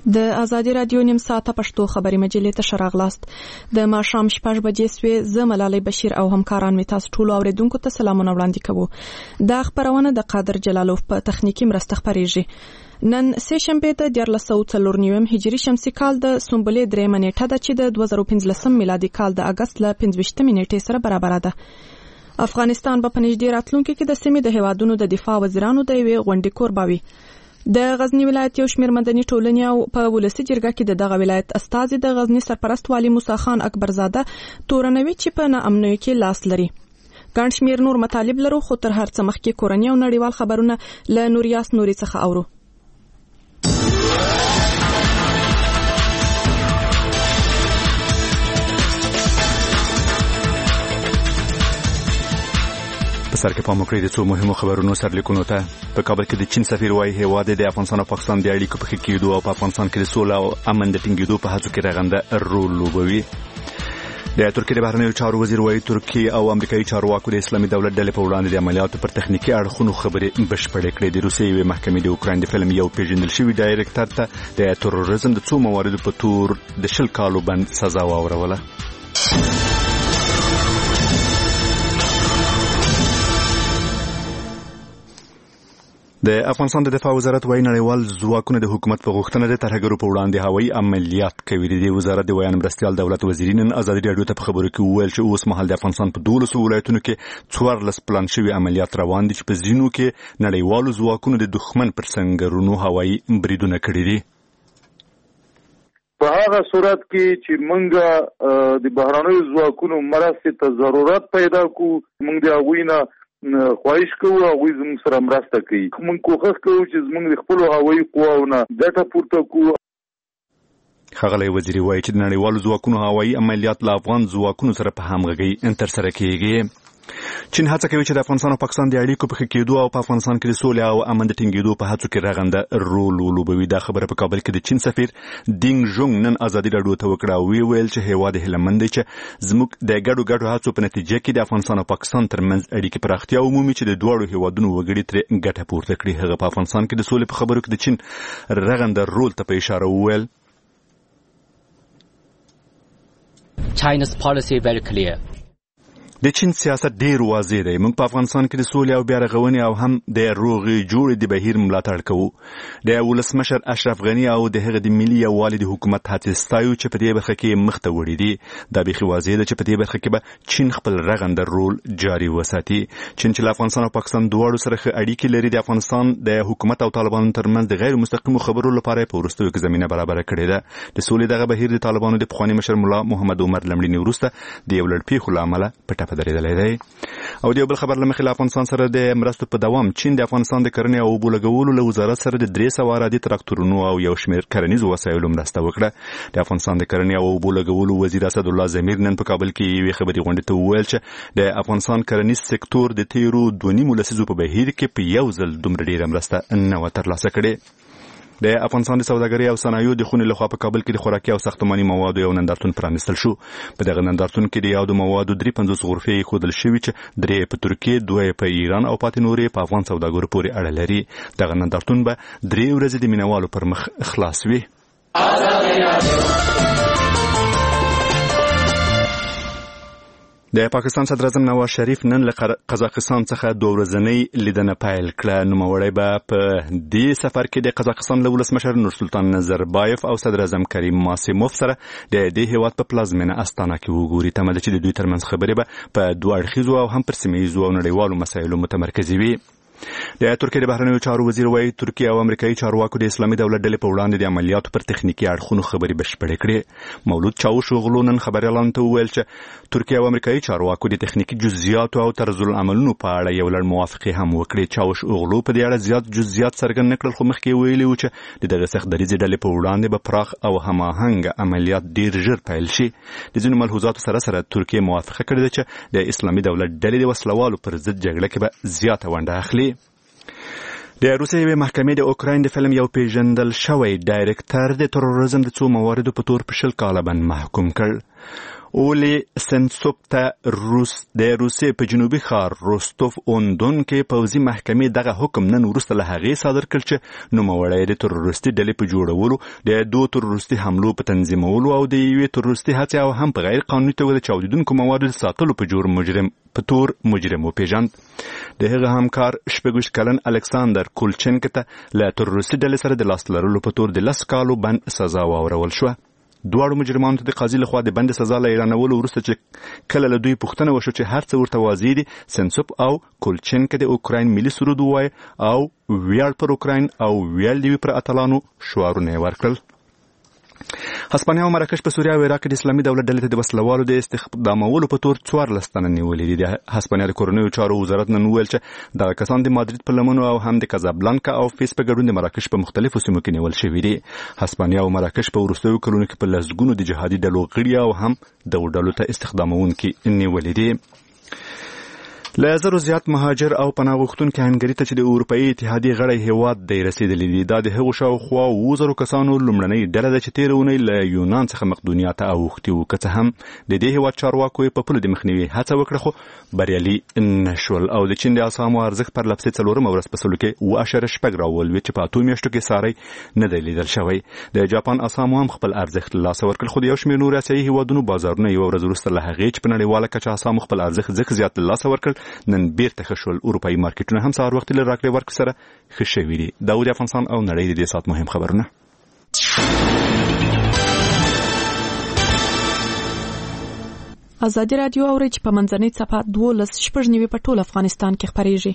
د ازادي رادیو نیم ساعته پښتو خبري مجلې ته شراغلاست د ماښام 6 بجې سوې زه ملالۍ بشیر او همکاران می تاسو ټول اوریدونکو ته سلامونه وړاندې کوو. دا خبرونه د قادر جلالوف په تخنیکی مرسته خبريږي. نن سه شنبه د 1449 هجری شمسي کال د سنبلې 3 نیټه ده چې د 2015 میلادي کال د اگست ل 15 نیټې سره برابر ده. افغانستان په نږدې راتلونکي کې د سیمې د هیوادونو د دفاع وزیرانو د یوې غونډې کوربوي. د غزنی ولایت یو شمېر مدني ټولنې او په ولسی جرګه کې د دغه ولایت استازي د غزنی سرپرست والی موسی خان اکبرزاده تورنوي چې په ناامنۍ کې لاس لري. ګڼ شمېر نور مطالب لرو خو تر هر څه مخکې کورنۍ او نړیوال خبرونه له نوریاس نوري څخه اورو. سر کې پام وکړئ د څو مهمو خبرونو سرلیکونو ته. په کابل کې د چین سفیر وايي هیواد د افغانستان او پاکستان د اړیکو په ښه کېدو او په افغانستان کې د سوله او امن د ټینګېدو په هڅو کې رغنده رول لوبوي. د ترکیې د بهرنیو چارو وزیر وايي ترکیې او امریکایي چارواکو د اسلامي دولت ډلې په وړاندې د عملیاتو پر تخنیکي اړخونو خبرې بشپړې کړې. د روسیې یوې محکمې د اوکراین د فلم یو پیژندل شوي ډایرکټر ته د تروریزم د څو مواردو په تور د 10 کالو بند سزا واوروله. د افغانستان د دفاع وزارت وايي نړیوال ځواکونه د حکومت په غوښتنه د ترهګرو په وړاندې هوایي عملیات کوي. د وزارت د ویان مرستیال دولت وزیر نن ازادي رادیو ته په خبرو کې وویل چې اوس مهال د افغانستان په 12 ولایتونو کې 14 پلان شوي عملیات روان دي چې په ځینو کې نړیوالو ځواکونو د دښمن پر سنگرونو هوایي بریدونه کړي دي. په هغه صورت کې چې موږ د بهرانیو ځواکونو مرستې ته ضرورت پیدا کو موږ د هغوی نه خواهش کوو هغوی زموږ سره مرسته کوي. موږ کوښښ کوو چې زموږ د خپلو هوایي قواو نه ګټه پورته کوو. ښاغلی وزیر وایي چې د نړیوالو ځواکونو هوایي عملیات له افغان ځواکونو سره په همغږۍ ترسره کیږي. چین هڅه کوي چې د افغانستان او پاکستان د اړیکو په ښه کېدو او په افغانستان کې د سولې او امن د ټینګېدو په هڅو کې رغنده رول ولوبوي. دا خبره په کابل کې د چین سفیر دینګ ژونګ نن ازادي رادیو ته وکړه او ویل چې هیواد هیلهمند دی چې زموږ د ګډو هڅو په نتیجه کې د افغانستان او پاکستان ترمنځ اړیکې پراختیا ومومي چې د دواړو هیوادونو وګړي ترې ګټه پورته کړي. هغه په افغانستان کې د سولې په خبرو کې د چین رغنده رول ته په اشاره وویل. China's policy very clear. د چین سیاست ډیر واضح دی. موږ په افغانستان کې د سولې او بیا رغونې او هم د روغې جوړې د بهیر ملاتړ کوو. د ولسمشر اشرف غني او د هغه د ملي یووالي د حکومت هڅې ستایو چې په دې برخه کې مخ ته وړي دي. دا بیخي واضح ده چې په دې برخه کې به چین خپل رغنده رول جاري وساتي. چین چې له افغانستان او پاکستان دواړو سره ښه اړیکې لري د افغانستان د حکومت او طالبانو ترمنځ د غیر مستقیمو خبرو لپاره په وروستیو کې زمینه برابره کړې ده. د سولې دغه بهیر د طالبانو د پخواني مشر ملا محمد عمر لمړینې وروسته د یو لړ پیښو له امله په ټپه درېدلی دی. او د یو بل خبر له مخې له افغانستان سره د مرستو په دوام چین د افغانستان د کرنې او اوبو لګولو له وزارت سره د 300 عرادي تراکتورونو او یو شمېر کرنیزو وسایلو مرسته وکړه. د افغانستان د کرنې او اوبو لګولو وزیر اسد الله ضمیر نن په کابل کې یوې خبري غونډې ته وویل چې د افغانستان کرنیز سکتور د تیرو 2.5 لسیزو په بهیر کې په یو ځل دومره ډیره مرسته نه و ترلاسه کړې. د افغانستان د سوداګرۍ او صنایعو د خونې لخوا په کابل کې د خوراکي او ساختماني موادو یو نندارتون پرانیستل شو. په دغه نندارتون کې د یادو موادو 350 غرفې ایښودل شوي چې 3 په ترکیې، 2 په ایران او پاتې نورې په افغان سوداګرو پورې اړه لري. دغه نندارتون به 3 ورځې د مینوالو پر مخ خلاص وي. د پاکستان صدر اعظم نواز شریف نن له قزاقستان څخه 2 ورځنۍ لیدنه پیل کړه. نوموړی به په دې سفر کې د قزاقستان له ولسمشر نورسلطان نظربایف او صدر اعظم کریم ماسیموف سره د دې هیواد په پلازمینه استانه کې وګوري. تمه ده چې د دوی ترمنځ خبرې به په 2 اړخیزو او هم پر سیمه ییزو او نړیوالو مسایلو متمرکزې وي. د ترکیې د بهرنیو چارو وزیر وايي ترکیه او امریکایي چارواکو د اسلامي دولت ډلې په وړاندې د عملیاتو پر تخنیکي اړخونو خبرې بشپړې کړې. مولود چاوشوغلو نن خبريالانو ته وویل چې ترکیه او امریکایي چارواکو د تخنیکي جزئیاتو او طرز العملونو په اړه یو لړ موافقې هم وکړې. چاوشوغلو په دې اړه زیات جزئیات څرګند نکړل خو مخکې ویلي و چې د دغه سخت دریځ ډلې په وړاندې به پراخ او هماهنګ عملیات ډیر ژر پیل شي. د ځینو ملحوظاتو سره سره ترکیه موافقه کړې ده چې د اسلامي دولت ډلې د وسلوالو پر ضد جګړه کې به زیاته ونډه اخلي. د روسیې یوې محکمې د اوکراین د فلم یو پیژندل شوی ډایرکټر د تروریزم د څو مواردو په تور په 10 کاله بند محکوم کړ. اولی سنسوب ته د روسیې په جنوبي ښار روستوف اون دون کې پوځي محکمې دغه حکم نن وروسته له هغې صادر کړ چې نوموړی د تروریستي ډلې په جوړولو، د دوو تروریستي حملو په تنظیمولو او د یوې تروریستي هڅې او هم په غیر قانوني توګه د چاودیدونکو موادو د ساتلو په تور مجرم وپېژاند. د هغه همکار 26 کلن الکساندر کولچنک ته له تروریستي ډلې سره د لاس لرلو په تور د 10 کالو بند سزا واورول شوه. دواړو مجرمانو ته د قاضي لخوا د بند سزا له اعلانولو وروسته چې کله له دوی پوښتنه وشوه چې هر څه ورته واضح دي، سنسوب او کولچنک د اوکراین ملي سرود ووایه او ویاړ پر اوکراین او ویاړ دې وي پر اتلانو شعارونه یې ورکړل. هسپانیا او مراکش په سوریه او عراق کې د اسلامي دولت ډلې ته د وسلوالو د استخدامولو په تور 14 تنه نیولي دي. د هسپانیا د کورنیو چارو وزارت نن وویل چې دغه کسان د مادرید په لمنو او هم د کازابلانکا او فیس په ګډون د مراکش په مختلفو سیمو کې نیول شوي دي. هسپانیا او مراکش په وروستیو کلونو کې په لسګونو د جهادي ډلو غړي او هم د ډلو ته استخدامونکي نیولي دي. له زرو زیات مهاجر او پناه غوښتونکي هنګري ته چې د اروپایي اتحادیې غړی هیواد دی رسېدلي دي. دا د هغو شاوخوا 7,000 کسانو لومړنۍ ډله ده چې تېره اونۍ له یونان څخه مقدونیا ته اوښتي وو. که څه هم د دې هیواد چارواکو په پولو د مخنیوي هڅه وکړه خو بریالي نشول. او د چین د اسامو ارزښت پر لپسې 4مه ورځ په سلو کې 7.6 راولوېد چې په 8 میاشتو کې ساری نه دی لیدل شوی. د جاپان اسامو هم خپل ارزښت له لاسه ورکړ، خو د یو شمېر نور اسیایي هیوادونو بازارونه یوه ورځ وروسته له هغې چې په نړیواله کچه اسامو خپل ارزښت ځکه زیات له لاسه ورکړ نن بیرته ښه شول. اروپایي مارکیټونه هم سهار وختي له راکړې ورکړې سره ښه شوي دي. دا و د افغانستان او نړۍ د دې ساعت مهم خبرونه. ازادي راډیو اوري چې په منځنۍ څپه 12:09 په ټول افغانستان کې خپرېږي.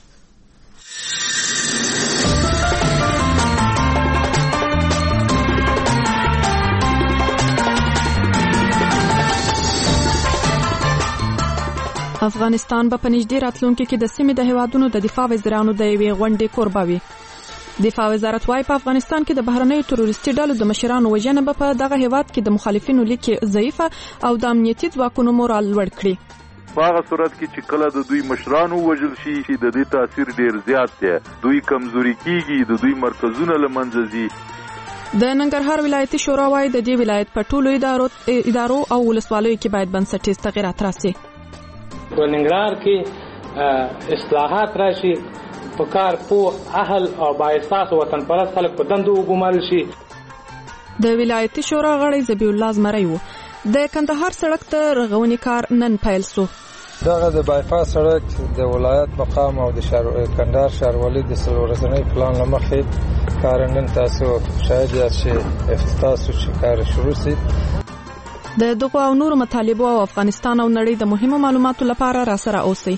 افغانستان به په نږدې راتلونکي کې د سیمې د هیوادونو د دفاع وزیرانو د یوې غونډې کوربه وي. دفاع وزارت وايي په افغانستان کې د بهرنیو تروریستي ډلو د مشرانو وژنه به په دغه هیواد کې د مخالفینو لیکې ضعیفه او د امنیتي ځواکونو مورال لوړ کړي. په هغه صورت کې چې کله د دوی مشرانو وژل شي چې د دې تاثیر ډیر زیات دی، دوی کمزوري کیږي، د دوی مرکزونه له منځه ځي. د ننګرهار ولایتي شورا وايي د دې ولایت په ټولو ادارو او ولسوالیو کې باید بنسټیز تغیرات راسي. په ننګرهار کې اصلاحات راشي، په کار په اهل او بااحساس وطن پرست خلک په دندو وګمارل شي. د ولایتي شورا غړی ذبیح الله زمری و. د کندهار سړک ته رغونې کار نن پیل سو. دغه د بایپاس سړک د ولایت مقام او د کندهار ښاروالۍ د 3 ورځنۍ پلان لمخې کار نن تاسو شاید یاد شي افتتاح شو چې کار شروع شي. د دغو او نورو مطالبو او افغانستان او نړۍ د مهمو معلوماتو لپاره را سره اوسئ.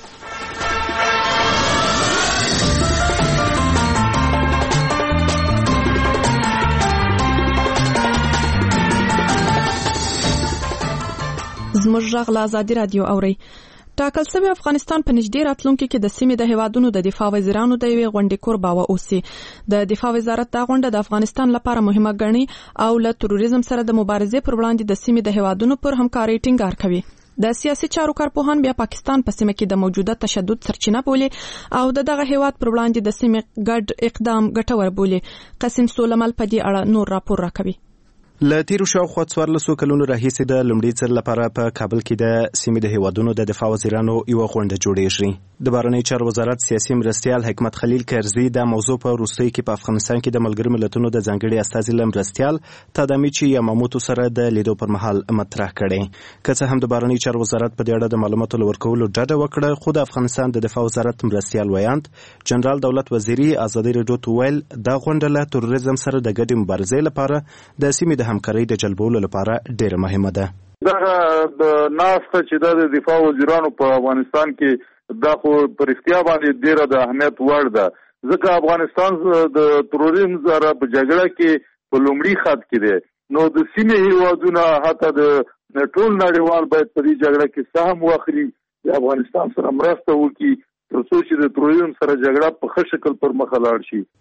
زموږ غږ له ازادي راډیو اورئ. ټاکل شوی افغانستان په نږدې راتلونکي کې د سیمې د هیوادونو د دفاع وزیرانو د یوې غونډې کوربه واوسي. د دفاع وزارت دا غونډه د افغانستان لپاره مهمه ګڼي او له تروریزم سره د مبارزې پر وړاندې د سیمې د هیوادونو پر همکارۍ ټینګار کوي. د سیاسي چارو کارپوهان بیا پاکستان په سیمه کې د موجوده تشدد سرچینه بولي او دغه هیواد پر وړاندې د سیمې ګډ اقدام ګټور بولي. قاسم سولمل په دې اړه نور راپور راکوي. له تیرو شاوخوا 14 کلونو راهیسې د لومړي ځل لپاره په کابل کې د سیمې د هیوادونو د دفاع وزیرانو یوه غونډه جوړیږي. د بهرنیو چارو وزارت سیاسي مرستیال حکمت خلیل کرزي د موضوع په وروستیو کې په افغانستان کې د ملګرو ملتونو د ځانګړي استازي له مرستیال تادامیچي یاماموتو سره د لیدو پر مهال مطرح کړي. که څه هم د بهرنیو چارو وزارت په دې اړه د معلوماتو ورکولو ډډه وکړه، خو د افغانستان د دفاع وزارت مرستیال ویاند جنرال دولت وزیري ازادي راډیو ته ویل دا غونډه له تروریزم سره د ګډې مبارزې لپاره د سیمې د همکارۍ د جلبولو لپاره ډېره مهمه ده. دغه د ناسته چې د دفاع وزیرانو په افغانستان کې دا خو پر اختیا باندې ډېره د اهمیت وړ ده، ځکه افغانستان د تروریزم سره په جګړه کې په لومړي خط کې دی. نو د سیمې هیوادونه حتی د ټول نړیوال باید په دې جګړه کې سهم واخلي، د افغانستان سره مرسته وکړي تر څو چې د تروریزم سره جګړه په ښه شکل پر مخ لاړ شي.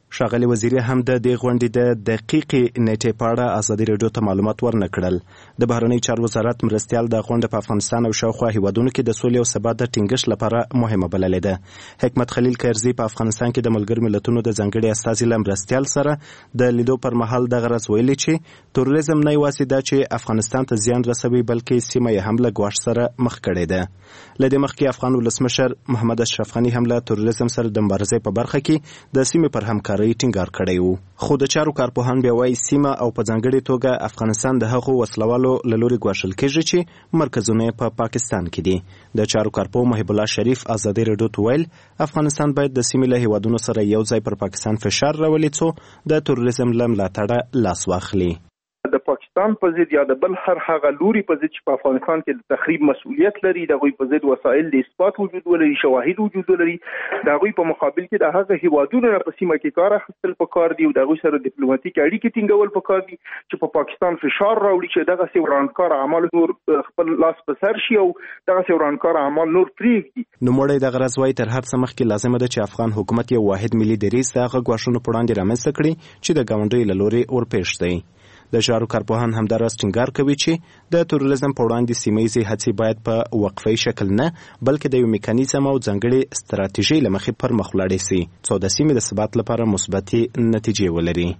ښاغلي وزیري هم د دې غونډې د دقیقې نیټې په اړه ازادي راډیو ته معلومات ورنه کړل. د بهرنیو چارو وزارت مرستیال د غونډه په افغانستان او شاوخوا هیوادونو کې د سولې او ثبات د ټینګښت لپاره مهمه بللې ده. حکمت خلیل کرزي په افغانستان کې د ملګرو ملتونو د ځانګړي استازي له مرستیال سره د لیدو پر مهال دغه راز ویلي چې تروریزم نه یوازې دا چې افغانستان ته زیان رسوي بلکې سیمه یې هم له ګواښ سره مخ کړې ده. له دې مخکې افغان ولسمشر محمد اشرف غني هم له تروریزم سره د مبارزې په برخه کې د سیمې پر همکارۍ ټینګار کړی و. خو د چارو کارپوهان بیا وایي سیمه او په ځانګړې توګه افغانستان د هغو وسلوالو له لوري ګواښل کېږي چې مرکزونه یې په پاکستان کې دي. د چارو کارپوه محب الله شریف ازادي راډیو ته ویل افغانستان باید د سیمې له هیوادونو سره یو ځای پر پاکستان فشار راولي څو د تروریزم له ملاتړه لاس واخلي. د پاکستان په ضد یا د بل هر هغه لوري په ضد چې په افغانستان کې د تخریب مسؤلیت لري، د هغوی په ضد وسایل د اثبات وجود ولري، شواهد وجود ولري، د هغوی په مقابل کې د هغه هیوادونو په سیمه کې کار اخیستل پکار دي او د هغوی سره ډیپلوماټیک اړیکې ټینګول پکار دي چې په پاکستان فشار راوړي چې دغه ورانکار اعمال نور خپل لاس په سر شي او دغه ورانکار اعمال نور پرېږدي. نوموړی دغه راز وایي تر هر څه مخکې لازمه ده چې افغان حکومت یو واحد ملي دریځ د هغه ګواښونو په وړاندې رامنځته کړي چې د ګاونډیو له لوري ورپېښ دی. د چارو کارپوهان همداراز ټینګار کوي چې د تروریزم په وړاندې سیمه ییزې هڅې باید په وقفي شکل نه بلکې د یو میکانیزم او ځانګړې ستراتیژۍ له مخې پر مخ ولاړې سي څو د سیمې د ثبات لپاره مثبتې نتیجې ولري.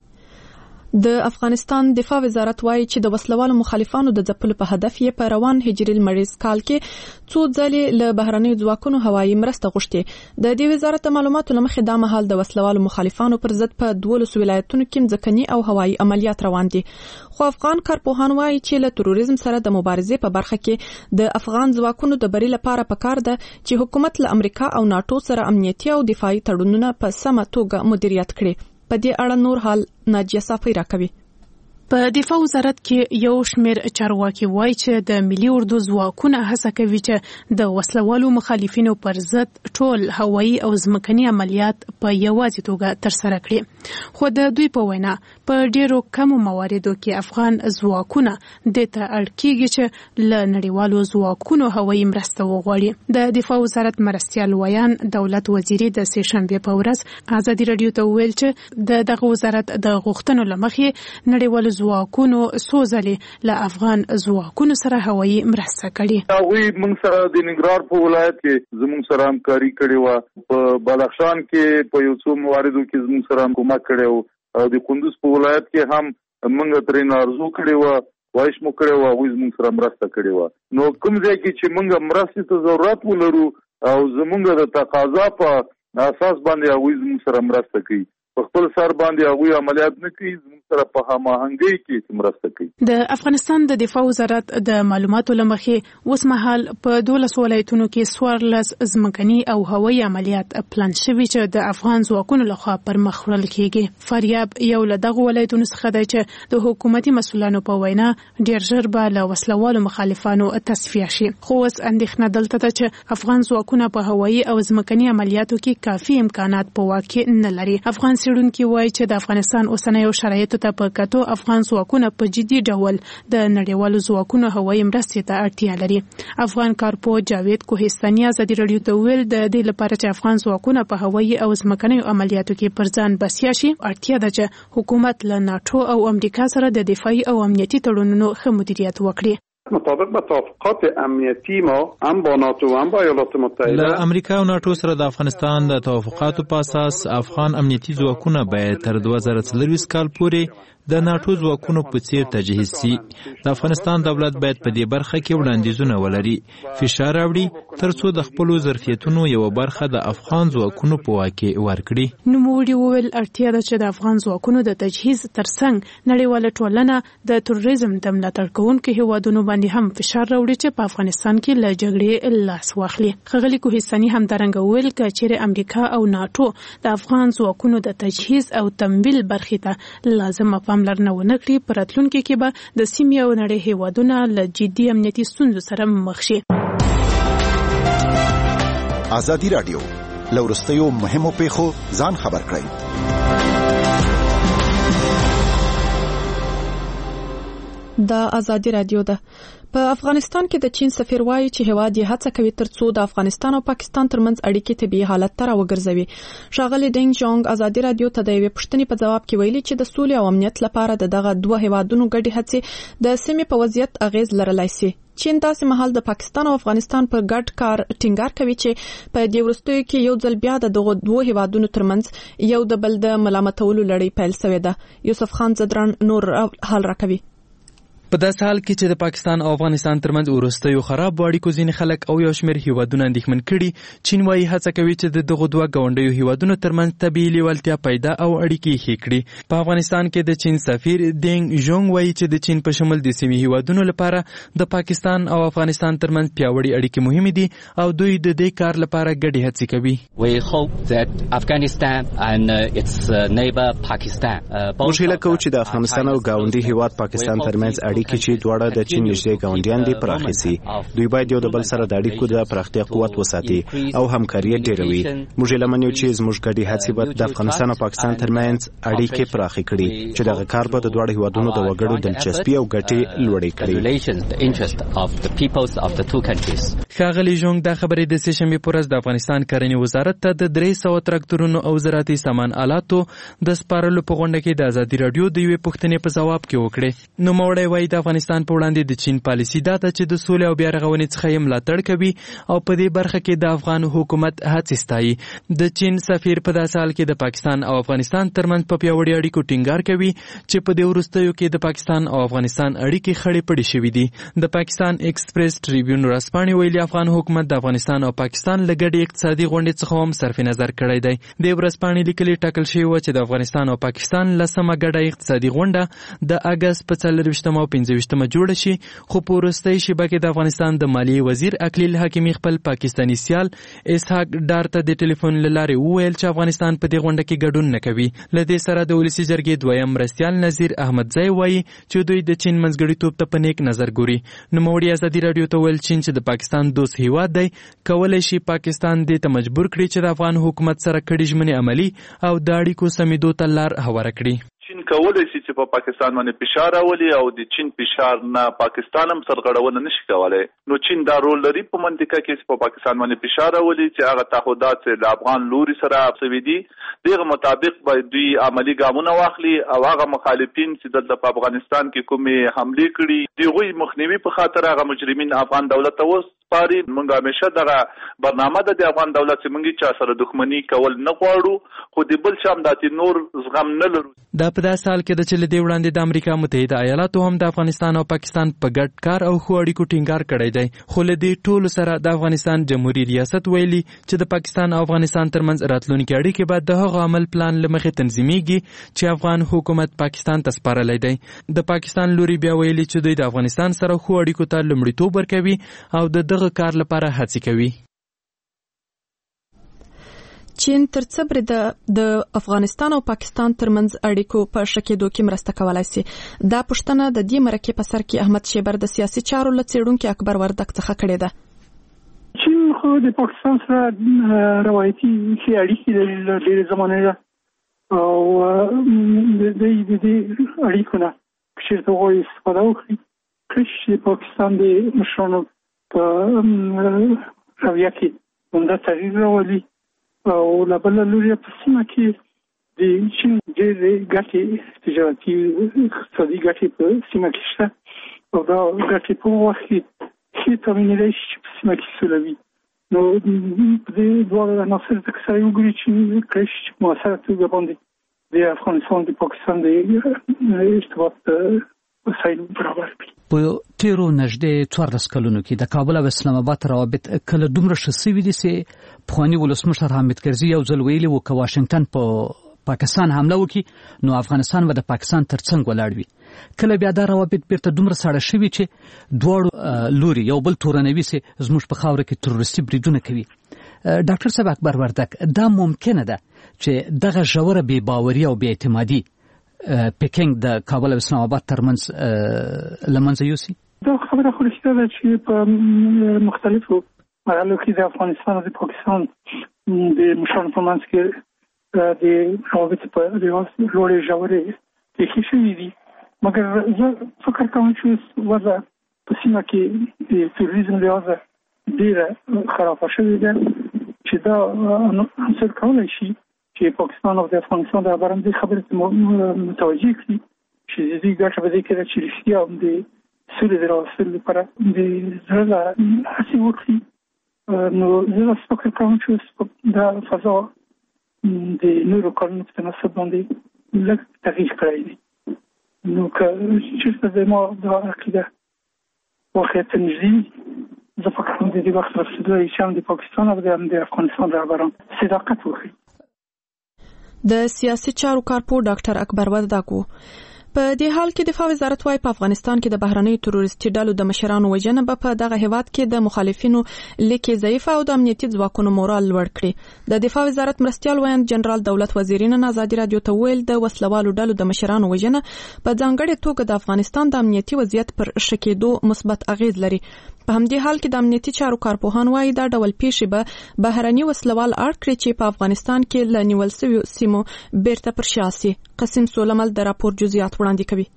د افغانستان دفاع وزارت وایي چې د وسلوالو مخالفانو د ځپلو په هدف یې په روان هجري لمریز کال کې څو ځلې له بهرنیو ځواکونو هوایي مرسته غوښتې. د دې وزارت د معلوماتو له مخې دا مهال د وسلوالو مخالفانو پر ضد په 12 ولایتونو کې ځمکني او هوایي عملیات روان دي. خو افغان کارپوهان وایي چې له تروریزم سره د مبارزې په برخه کې د افغان ځواکونو د بری لپاره پکار ده چې حکومت له امریکا او ناتو سره امنیتي او دفاعي تړونونه په سمه توګه مدیریت کړي. په دې اړه نور حال ناجیه صافی راکوي. په دفاع وزارت کې یو شمېر چارواکي وایي چې د ملي اردو ځواکونه هڅه کوي چې د وسلوالو مخالفینو پر ضد ټول هوایي او ځمکني عملیات په یوازې توګه ترسره کړي. خو د دوی په وینا په ډېرو کمو مواردو کې افغان ځواکونه دې ته اړ کېږي چې له نړیوالو ځواکونو هوایي مرسته وغواړي. د دفاع وزارت مرستیال ویان دولت وزیري د سې شنبې په ورځ ازادي راډیو ته ویل چې دغه وزارت د غوښتنو له مخې نړیوالو ځواکونو څو ځلې له افغان ځواکونو سره هوایي مرسته کړې. هغوی موږ سره د ننګرهار په ولایت کې زموږ سره همکاري کړې وه، په بدخشان کې په یو څو مواردو کې زموږ سره کومک کړی و، او د کندوز په ولایت کې هم موږ ترې ارزو کړې وه، خواهش مو کړی و، هغوی زموږ سره مرسته کړې وه. نو کوم ځای کې چې موږ مرستې ته ضرورت ولرو او زموږ د تقاضا په اساس باندې هغوی زموږ سره مرسته کوي، په خپل سر باندې هغوی عملیات نه کوي، زموږ سره په هماهنګۍ کې مرسته کوي. د افغانستان د دفاع وزارت د معلوماتو له مخې اوس مهال په 12 ولایتونو کې 14 ځمکني او هوایي عملیات پلان شوي چې د افغان ځواکونو لخوا پر مخ وړل کېږي. فاریاب یو له دغه ولایتونو څخه دی چې د حکومتي مسؤلانو په وینا ډېر ژر به له وسلوالو مخالفانو تصفیه شي. خو اوس اندېښنه دلته ده چې افغان ځواکونه په هوایي او ځمکني عملیاتو کې کافي امکانات په واک کې نه لري. افغان څېړونکي وایي چې د افغانستان اوسنیو شرایطو ته په کتو افغان ځواکونه په جدي ډول د نړیوالو ځواکونو هوایي مرستې ته اړتیا لري. افغان کارپوه جاوید کوهستاني ازادي راډیو ته ویل د دې لپاره چې افغان ځواکونه په هوایي او ځمکنیو عملیاتو کې پر ځان بسیا شي اړتیا ده چې حکومت له ناتو او امریکا سره د دفاعي او امنیتي تړونونو ښه مدیریت وکړي. مطابق با توافقات امنیتی ما هم با ناتو هم با ایالات متحده له امریکا او ناتو سره د افغانستان د توافقاتو په اساس افغان امنیتي ځواکونه باید تر 2024 کال پورې د ناتو ځواکونو په څیر تجهیز شي. د افغانستان دولت باید په دې برخه کې وړاندیزونه ولري، فشار راوړي ترڅو د خپلو ظرفیتونو یو برخه د افغان ځواکونو په واک کې ورکړي. نوموړي وویل اړتیا ده چې د افغان ځواکونو د تجهیز ترڅنګ نړیواله ټولنه د تروریزم د ملاتړ کوونکو هیوادونو باندې هم فشار راوړي چې په افغانستان کې له جګړې لاس واخلي. ښاغلي کوهستاني همدارنګه وویل که چیرې امریکا او ناتو د افغان ځواکونو د تجهیز او تمویل برخې ته لازمه پاملرنه ونه کړي، په راتلونکي کې به د سیمې او نړۍ هیوادونه له جدي امنیتي ستونزو سره مخ شي. ازادي راډیو له وروستیو مهمو پیښو ځان خبر کړئ. د ازادي رادیو ده. په افغانستان کې د چین سفیر وایي چې هواد یې هڅه کوي ترڅو د افغانستان او پاکستان ترمنځ اړیکې طبيعي حالت ته راوګرځوي. ښاغلي ډینګ جونګ ازادي رادیو ته د یوې پوښتنې په جواب کې ویلي چې د سولې او امنیت لپاره دغه دوه هوادونو ګډې هڅې د سیمې په وضعیت اغیز لرلای شي. چین داسې مهال د پاکستان او افغانستان پر ګډ کار ټینګار کوي چې په دې وروستیو کې یو ځل بیا د دغه دوه هوادونو ترمنځ یو د بل د ملامتولو لړۍ پیل شوې ده. یوسف خان زدران نور حال راکوي. په داسې حال کې چې د پاکستان او افغانستان ترمنځ وروستیو خراب اړیکو ځینې خلک او یو شمېر هیوادونه اندېښمن کړي. چین وايي هڅه کوي چې د دغه دوه ګاونډیو هیوادونو ترمنځ طبیعي لیوالتیا پیدا او اړیکې ښې کړي. په افغانستان کې د چین سفیر ډینګ ژونګ وايي چې د چین په شمول د سیمې هیوادونو لپاره د پاکستان او افغانستان ترمنځ پیاوړې اړیکې مهمې دي او دوی د دې کار لپاره ګډې هڅې کوي. We hope that Afghanistan and its neighbor Pakistan موږ هیله کوو چې د افغانستان او ګاونډي هیواد پاکستان ترمنځ اړیکې چې دواړه د چین نږدې ګاونډیان دي پراخې سي. دوی باید یو د بل سره د اړیکو د پراختیا قوت وساتي او همکاري ډیروي. موږ لمنو چې زموږ ګډې هڅې به د افغانستان او پاکستان ترمنځ اړیکې پراخې کړي چې دغه کار به د دواړو هیوادونو د وګړو دلچسپي او ګټې لوړې کړي. ښاغلي ژونګ دا خبرې د سهشنبې په ورځ د افغانستان کرنې وزارت ته د 300 تراکتورونو او زراعتي سامان آلاتو د سپارلو په غونډه کې د ازادي رادیو د یوې پوښتنې په ځواب کې وکړې. نو موړی وایي د افغانستان په وړاندې د چین پالیسي دا ده چې د سولې او بیا رغونې څخه یې ملاتړ کوي او په دې برخه کې د افغان حکومت هڅې ستایي. د چین سفیر په داسې حال کې د پاکستان او افغانستان ترمنځ په پیاوړي اړیکو ټینګار کوي چې په دې وروستیو کې د پاکستان او افغانستان اړیکې خړې پړې شوې دي. د پاکستان ایکسپریس ټریبیون ورځپاڼې ویلي افغان حکومت د افغانستان او پاکستان له ګډې اقتصادي غونډې څخه هم صرف نظر کړی دی. د ورځپاڼې لیکلي ټاکل شوی و چې د افغانستان او پاکستان لسمه ګډه اقتصادي غونډه د اګست په 24 او 25 جوړه شي، خو په وروستۍ شیبه کې د افغانستان د مالیې وزیر اکلیل حکیمي خپل پاکستاني سیال اسحاق ډار ته د ټلیفون له لارې وویل چې افغانستان په دې غونډه کې ګډون نه کوي. له دې سره د ولسي جرګې دویم مرستیال نظیر احمدزی وایي چې دوی د چین منځګړیتوب ته په نیک نظر ګوري. نوموړي ازادي رادیو ته ویل چین چې د پاکستان دوست هیواد دی کولی شي پاکستان دې ته مجبور کړي چې د افغان حکومت سره کړي ژمنې عملي او د اړیکو سمېدو ته لار هواره کړي. چین کولای شي چې په پاکستان باندې فشار راولي او د چین فشار نه پاکستان هم سرغړونه نشي کولای. نو چین دا رول لري په منطقه کې چې په پاکستان باندې فشار راولي چې هغه تعهدات چې د افغان لوري سره شوي دي دغه مطابق باید دوی عملی ګامونه واخلي او هغه مخالفین چې دلته په افغانستان کې کومې حمله کړي دغه مخنیوي په خاطر هغه مجرمین افغان دولت ته وسپاري. موږ همیشه دغه برنامه د افغان دولت چې موږ چا سره دښمنی کول نه غواړو، خو د بل شام داتې نور زغم نه لرو. دا په داسې حال کې د چې له دې وړاندې د امریکا متحده ایالاتو هم د افغانستان او پاکستان په ګډ کار او ښو اړیکو ټینګار کړی دی. خو له دې ټولو سره د افغانستان جمهوریت ریاست ویلي چې د پاکستان او افغانستان ترمنځ راتلونکي اړیکې باید د هغه عمل پلان له مخې تنظیمیږي چې افغان حکومت پاکستان ته سپارلی دی. د پاکستان لوري بیا ویلي چې دوی د افغانستان سره ښو اړیکو ته لومړیتوب ورکوي او د دغه کار لپاره هڅې کوي. چین تر څه برید د افغانستان او پاکستان ترمنځ اړیکو په ښه کېدو کې مرسته کولای شي. دا پوښتنه د دې مرکې په سر کې احمد شیبر د سیاسي چارو له څېړونکي اکبر وردک څخه کړې ده. چین خو د پاکستان سره روایتي اړیکې لري له ډېرې زمانې ده او د دې اړیکو نه چېرته غواړي استفاده وکړي چې پاکستان د مشرانو په رویه کې عمده تغییر راولي او له بل لوري په سیمه کې د چین ډېرې ګټې تجارتي اقتصادي ګټې په سیمه کې شته او دا ګټې په وخت کې ښې تامینېدای شي چې په سیمه کې سوله وي. نو په دې دواړو عناصرو ته که سړی وګوري چې کړی شي چې په مؤثره توګه باندې د افغانستان د پاکستان د ارتباط وسایل برابر کړي. په تیرو نږدې 14 کلونو کې د کابل او اسلام آباد روابط کله دومره ښه شوي دي چې پخواني ولسمشر حامد کرزي یو ځل ویلي و که واشنګټن په پاکستان حمله وکړي نو افغانستان به د پاکستان ترڅنګ ولاړ وي. کله بیا دا روابط بیرته دومره ساړه شوي چې دواړو لوري یو بل تورنوي چې زموږ په خاوره کې تروریستي بریدونه کوي. ډاکټر صاحب اکبر وردک، دا ممکنه ده چې دغه ژوره بې باوري او بې اعتمادي پکینګ د کابل او اسلام آباد ترمنځ لمنځه یوسي؟ دا خبره خو رښتیا ده چې په مختلفو مرحلو کې د افغانستان او د پاکستان د مشرانو په منځ کې د روابطو په لوړې ژورې پېښې شوي دي مګر زه فکر کوم چې وضع په سیمه کې د تروریزم لحاظه ډېره خرابه شوې ده چې دا عنصر کولی شي چې پاکستان او د افغانستان د برابرۍ خبرې متوجه کړي چې د دې ګټه به دې کې چې رښتیا هم د سولې د راوستلو لپاره د زړه هڅې وکړي. نو زه فکر کوم چې دا فضا د نورو کارونو په تناسب باندې لږ تغییر کړی دی. نو که چېرته زما دا عقیده واقعیت نږدې زه فکر کوم د دې وخت رسېدلی چې هم د پاکستان او د افغانستان رهبران صداقت وکړي. د سیاسي چارو کارپو ډاکټر اکبر وردګ په دې حال کې دفاع وزارت وايي په افغانستان کې د بهرنۍ تروریستي ډلو د مشرانو وژنه په دغه هیواد کې د مخالفینو لیکي ضعیف او د امنیتي ځواکونو مورال لوړ کړي. د دفاع وزارت مرستیال وایي جنرال دولت وزیر نن ازادي رادیو ته ویل د وسلوالو ډلو د مشرانو وژنه په ځانګړي توګه د افغانستان د امنیتي وضعیت پر ښه کېدو مثبت اغیز لري. په همدې حال کې د امنیتي چارو کارپوهان وايي دا ډول پیښې به بهرني وسلوال اړ کړي چې په افغانستان کې له نیول شویو سیمو بیرته پر شا سي. قسم سولمل د راپور جزئیات وړاندې کوي.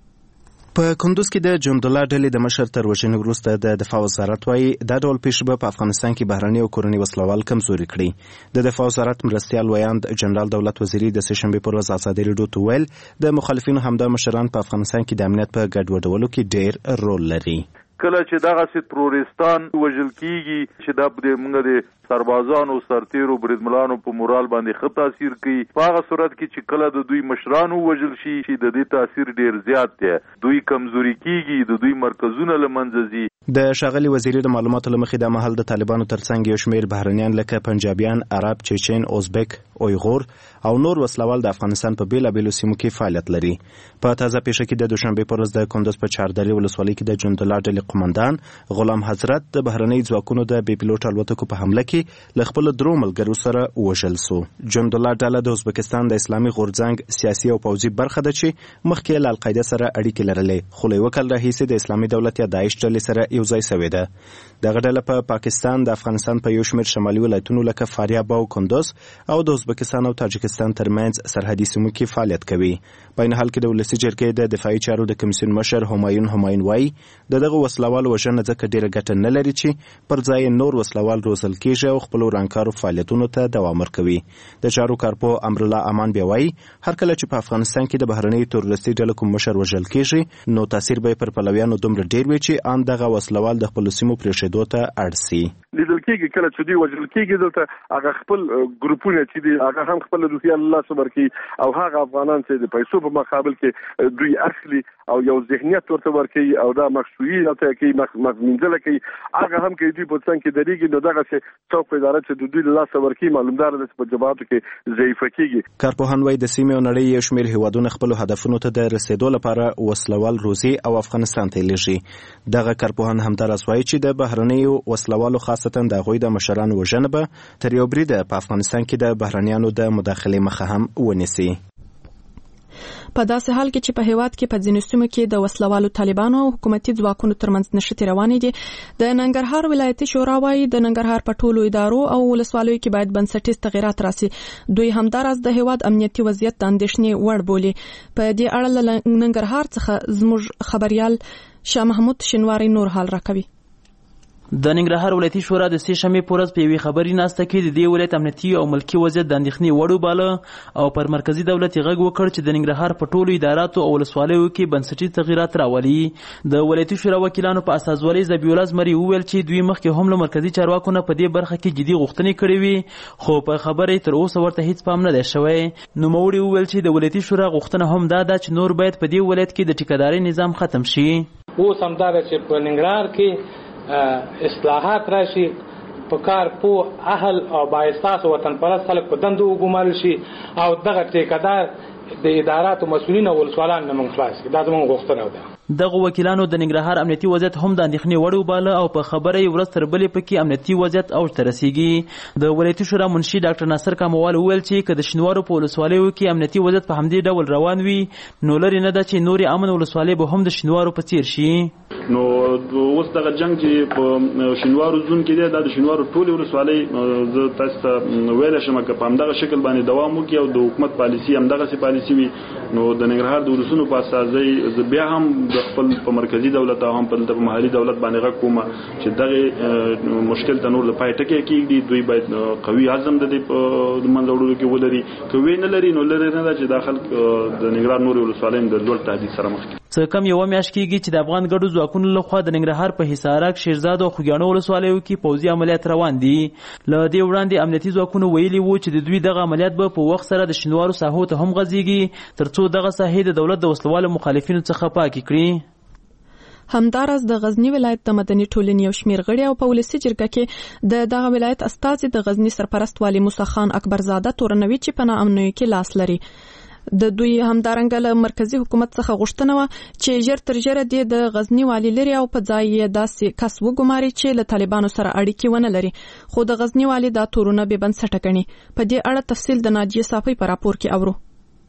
په کندوز کې د جندولا ډلې د مشر تر وژنې وروسته د دفاع وزارت وايي دا ډول پیښې به په افغانستان کې بهرني او کورني وسلوال کمزوري کړي. د دفاع وزارت مرستیال ویاند جنرال دولت وزیری د سهشنبې پر ورځ ازادي رادیو ته ویل د مخالفینو همدا مشران په افغانستان کې د امنیت په ګډوډولو کې ډېر رول لري. کله چې دغه ترورستان وژل کیږي چې د موږ د سربازانو سرتیرو بریدملانو په مورال باندې ښه تاثیر کوي. په هغه صورت کې چې کله د دوی مشرانو وژل شي چې د دې تاثیر ډیر زیات دی، دوی کمزوري کیږي، د دوی مرکزونه له منځه ځي. د ښاغلي وزیری د معلوماتو له مخې د مهال د طالبانو ترڅنګ یو شمېر بهرنیان لکه پنجابیان، عرب، چیچن، ازبک، اویغور او نور وسلوال د افغانستان په بیلابیلو سیمو کې فعالیت لري. په تازه پیښه کې د دوشنبې پر ورځ د کندوز په چاردرې ولسوالۍ کې د جندولا ډلې قومندان غلام حضرت د بهرنۍ ځواکونو د بې پیلوټ الوتکو په حمله کې له خپلو درو ملګرو سره وژل سو. جندولا ډله د ازبکستان د اسلامي غورځنګ سیاسي او پوځي برخه ده چې مخکې له القاعده سره اړیکې لرلې، خو له یو کال راهیسې د اسلامي دولت یا داعش ډلې سره یو ځای شوې ده. دغه ډله په پاکستان د افغانستان په یو شمېر شمالي ولایتونو لکه فاریاب او کندوز او د ازبکستان او تاجکستان ترمنځ سرحدي سیمو کې فعالیت کوي. په این حال کې د ولسي جرګې د دفاعي چارو د کمیسیون مشر همایون وایي دغه وسلوال وژنه ځکه ډیره ګټه نه لري چې پر ځای نور وسلوال روزل کېږي او خپل ورانکارو فعالیتونو ته دوام ورکوي. د چارو کارپو امرالله امان بیا وایي هر کله چې په افغانستان کې د بهرنۍ تروریستي ډلو کوم مشر وژل کېږي نو تاثیر به پر پلویانو دومره ډیر وي چې ان دغه وسلوال د خپل سیمو پرېښودو ته اړ سي. لیدل کېږي کله چې دوی وژل کېږي دلته هغه خپل ګروپونه چې دي هغه هم خپل روسیه الله صبر کوي او هغه افغانان چې د پیسو په مقابل کې دوی اخلي او یو ذهنیت ورته ورکوي او دا مخشویي ته کوي مخمنځله کوي هغه هم کې دوی په څنګه کې درېږي نو دغه چې څوک اداره چې د دوی الله صبر کوي معلومدار ده چې په جواباتو کې ضعیفه کېږي. کارپوهان وايي د سیمې او نړۍ یو شمېر هیوادونه خپل هدفونو ته د رسیدو لپاره وسلوال روسي او افغانستان ته لیږي. دغه کارپوهان همداراز وايي چې د بهرنیو وسلوالو خاصتا د هغوی د مشرانو وژنه به تر یو بریده په افغانستان کې د بهرنیانو د مداخلې مخه هم ونیسي. په داسې حال کې چې په هیواد کې په ځینو سیمو کې د وسلوالو طالبانو او حکومتي ځواکونو ترمنځ نښتې روانې دي، د ننګرهار ولایتي شورا وايي د ننګرهار په ټولو ادارو او ولسوالیو کې باید بنسټیز تغیرات راسي. دوی همداراز د هیواد امنیتي وضعیت د اندېښنې وړ بولي. په دې اړه له ننګرهار څخه زموږ خبريال شاه محمود شینواری نور حال راکوي. د ننګرهار ولایتي شورا د سې شنبې په ورځ په یوې خبري ناسته کې د دې ولایت امنیتي او ملکي وضعیت د اندېښنې وړ وباله او پر مرکزي دولت یې غږ وکړ چې د ننګرهار په ټولو اداراتو او ولسوالیو کې بنسټیز تغیرات راولي. د ولایتي شورا وکیلانو په اساسوالۍ ذبیح الله زمري وویل چې دوی مخکې هم له مرکزي چارواکو نه په دې برخه کې جدي غوښتنې کړې وي خو په خبرې تر اوسه ورته هیڅ پام نه دی شوی. نوموړي وویل چې د ولایتي شورا غوښتنه هم دا ده چې نور باید په دې ولایت کې د ټیکهدارۍ نظام ختم شي. اوس همدا ده چې په ننګرهار کې اصلاحات راشي، په کار په اهل او بااحساس وطن پرست خلک په دندو وګمارل شي او دغه ټیکهدار د ادارات او مسؤلین او ولسوالان نه من خلاص دا زموږ غوښتنه ده. دغه وکیلانو د ننګرهار امنیتي وضعیت هم د اندېښنې وړ وباله او په خبره یې ورځ تر بلې پکې امنیتي وضعیت اوج ته رسیږي. د ولایتي شورا منشي ډاکټر ناصر کاموال وویل چې که د شینوارو په ولسوالیو کې امنیتي وضعیت په همدې ډول روان وي نو لرې نه ده چې نورې امن ولسوالۍ به هم د شینوارو په څیر شي. نو اوس دغه جنگ چې په شینوارو زون کې دی دا د شینوارو ټولې ولسوالۍ زه تاسو ته ویلی شم که په همدغه شکل باندې دوام وکړي او د حکومت پالیسي همدغسې پالیسي وي نو د ننګرهار د ولسونو په اساسي بیا هم د خپل په مرکزی دولت او هم په محلي دولت باندې غږ کوم چې دغه مشکل ته نور د پای ټکی کېږي دوی باید قوي عزم د منځ وړلو کې ولري کوي نه لري نو لري نه چې داخل د ننګرهار نور ولسوالۍ د لوړ تهدید سره مخ څه کم یو میاشت کېږي چې د افغان ګډو ځواکونو لخوا د ننګرهار په حصارک شیرزاد او خوږیاڼو ولسوالیو کې پوځي عملیات روان دي له دې وړاندې امنیتي ځواکونو ویلي وو چې د دوی دغه عملیات به په وخت سره د شینوارو ساحو ته هم غځېږي ترڅو دغه ساحې د دولت د وسلوالو مخالفینو څخه پاکې کړي. همداراز د غزنی ولایت د مدني ټولنې یو شمېر غړي او په ولسي جرګه کې د دغه ولایت استازي د غزنی سرپرست والي موسی خان اکبرزاده تورنوي چې په ناامنیو کې لاس لري. د دوی همدارنګه له مرکزی حکومت څخه غوښتنه و چې ژر تر ژره د غزنی والی لري او په ځای یې داسې کس وګماري چې له طالبانو سره اړیکې ونه لري خو د غزنی والی دا تورونه به بنسټه ګڼي. په دې اړه تفصیل د ناجیه صافی په راپور کې اورو.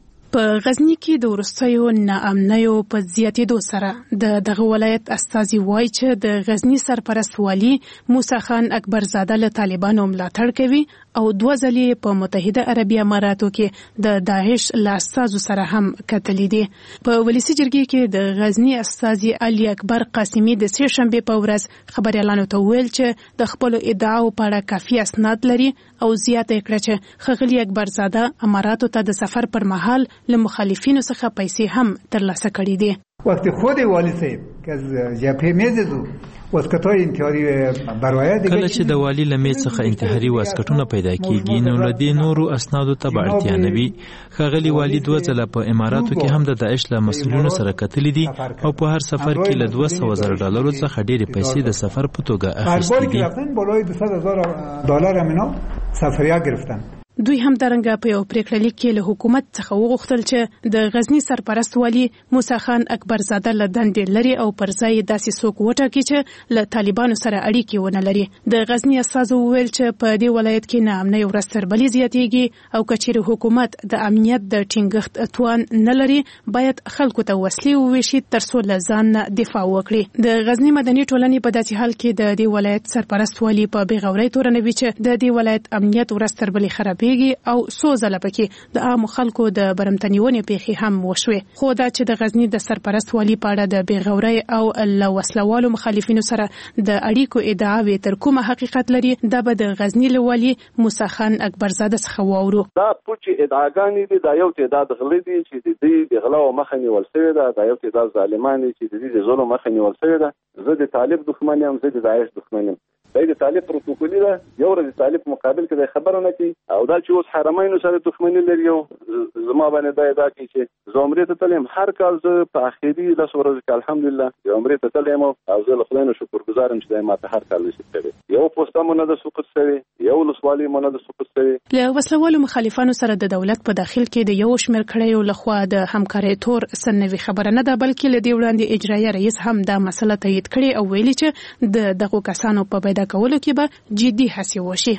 په غزنی کې د وروستیو ناامنیو په زیاتېدو سره دغه ولایت استازي وایي چې د غزنی سرپرست والي موسی خان اکبرزاده له طالبانو ملاتړ کوي او 2 ځلې په متحده عربي اماراتو کې د داعش له استازو سره هم کتلې دي. په ولسي جرګې کې د غزنی استازي علي اکبر قاسمي د سې شنبه په ورځ خبريالانو ته ویل چې د خپل ادعاو په اړه کافي اسناد لري او زیاته کړه چې ښاغلي اکبرزاده اماراتو ته د سفر پر مهال له مخالفینو څخه پیسې هم ترلاسه کړې دي. وقتی خود والی صاحب که از جبهه میزدو واسکټای انتحاري بروايه دي کله چې د والی لمې څخه انتحاري واسکټونه پیدا کیږي نو لدی نورو اسنادو ته اړتیا نه وي. ښاغلي والی 2 ځله په اماراتو کې هم د داعش له مسؤلینو سره کتلې دي او په هر سفر کې له $200,000 څخه ډېرې پیسې د سفر په توګه اخیستې دي. بالای $200,000 اینا سفریا گرفتن. دوی هم درنګه په یو پریکړه لیک کې له حکومت څخه وغوښتل چې د غزنی سرپرست والي موسی خان اکبرزاده له دندې لري او پر ځای داسې څوک وټاکي چې له طالبانو سره اړیکې ونه لري. د غزنی استازو وویل چې په دې ولایت کې ناامنۍ ورځ تر بلې زیاتېږي او که چیرې حکومت د امنیت د ټینګښت توان نه لري باید خلکو ته وسلې وویشي ترڅو له ځان نه دفاع وکړي. د غزنی مدني ټولنې په داسې حال کې د دې ولایت سرپرست والي په بېغورۍ تورنوي چې د دې ولایت امنیت ورځ تر بلې خرابېږي او څو ځله پکې د عام خلکو د برمتنیونې پیښې هم وشوي. خو دا چې د غزنی د سرپرست والي په اړه د بېغورۍ او له وسلوالو مخالفینو سره د اړیکو ادعاوې تر کومه حقیقت لري دا به د غزنی له والي موسی خان اکبرزاده څخه واورو. دا پوچې ادعاګانې دي دا یو تعداد غلي دي چې د دې د غلا او مخه نیول شوی ده دا یو تعداد ظالمان دي چې د دې د ظلم مخه نیول شوی ده. زه د طالب دښمن یم زه د داعش دښمن یم. د طالب پروتوکولي ده یو ورځ طالب مقابل کې خبره نه کوي او دا چې اوس حرمینو سره دښمنی لري او زما باندې دا ادعا کوي چې زه عمرې ته تلم هر کال زه په اخیری 10 ورځې کې الحمدلله یو عمرې ته تلم او زه له خدای نه شکرګزار یم چې ما ته هر کال نشي کړی یو پوسټه مونږ د سقوط شوی یو لسوالي مونږ د سقوط شوی. له وسلوالو مخالفانو سره د دولت په داخل کې د یو شمېر کړیو لخوا د همکارۍ تور سنوي خبره نه ده بلکې له دې وړاندې اجرایي رئیس هم دا مسله تایید کړې او ویلي چې دغه کسانو په پیدا کولو کې به جدي هڅې وشي.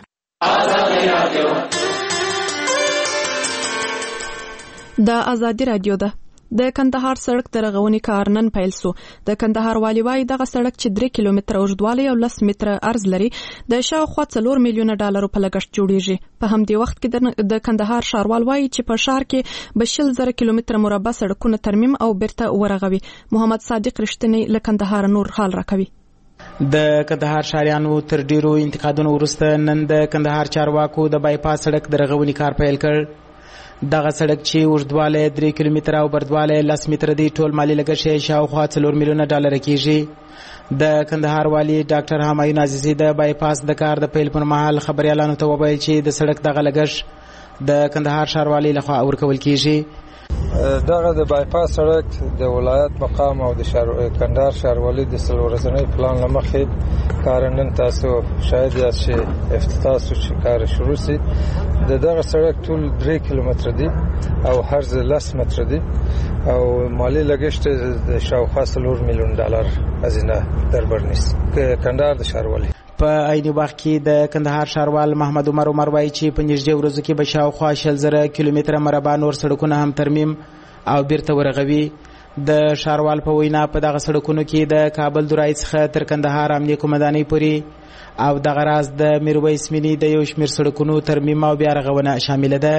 د ازادي رادیو ده د کندهار سړک د رغونې کار نن پیل سو. د کندهار والی وايي دغه سړک چې 3 کیلومتره اوږدوالی او 10 متره عرض لري د شاوخوا $4 میلیونه په لګښت جوړیږي. په همدې وخت کې د کندهار ښاروال وايي چې په ښار کې به 100,000 کیلومتره مربع سړکونه ترمیم او بیرته ورغوي. محمد صادق رښتینی له کندهار نور حال راکوي. د کندهار ښاریانو تر ډیرو انتقادونو وروسته نن د کندهار چارواکو د بایپاس سړک د رغونې کار پیل کړ. دغه سړک چې اوږدوالی 3 کیلومتره او بردوالی 10 متره دی ټول مالي لګښت یې شاوخوا $4 میلیونه کېږي. د کندهار والی ډاکټر همایون عزیزي د بایپاس د کار د پیل پر مهال خبريالانو ته وویل چې د سړک دغه لګښت د کندهار ښاروالۍ لخوا ورکول کېږي. دغه د بایپاس سړک د ولایت مقام او د کندهار ښاروالۍ د 3 ورځنی پلان لمخې کار نن تاسو شاید یاد شي افتتاح شو کار شروع شي. دغه سړک ټول 3 کیلومتره دی او عرض 10 متره دی او مالی لګښت د شاوخوا $4 میلیونه هزینه دربر نیست کندهار د ښاروالۍ. په عین وخت کې د کندهار ښاروال محمد عمر وایي چې په نږدې ورځو کې به شاوخوا 100,000 کیلومتره مربع نور سړکونه هم ترمیم او بیرته ورغوي. د ښاروال په وینا په دغه سړکونو کې د کابل دورای څخه تر کندهار امنیه قومندانۍ پورې او دغه راز د میرویس مینی د یو شمېر سړکونو ترمیم او بیا رغونه شامل ده.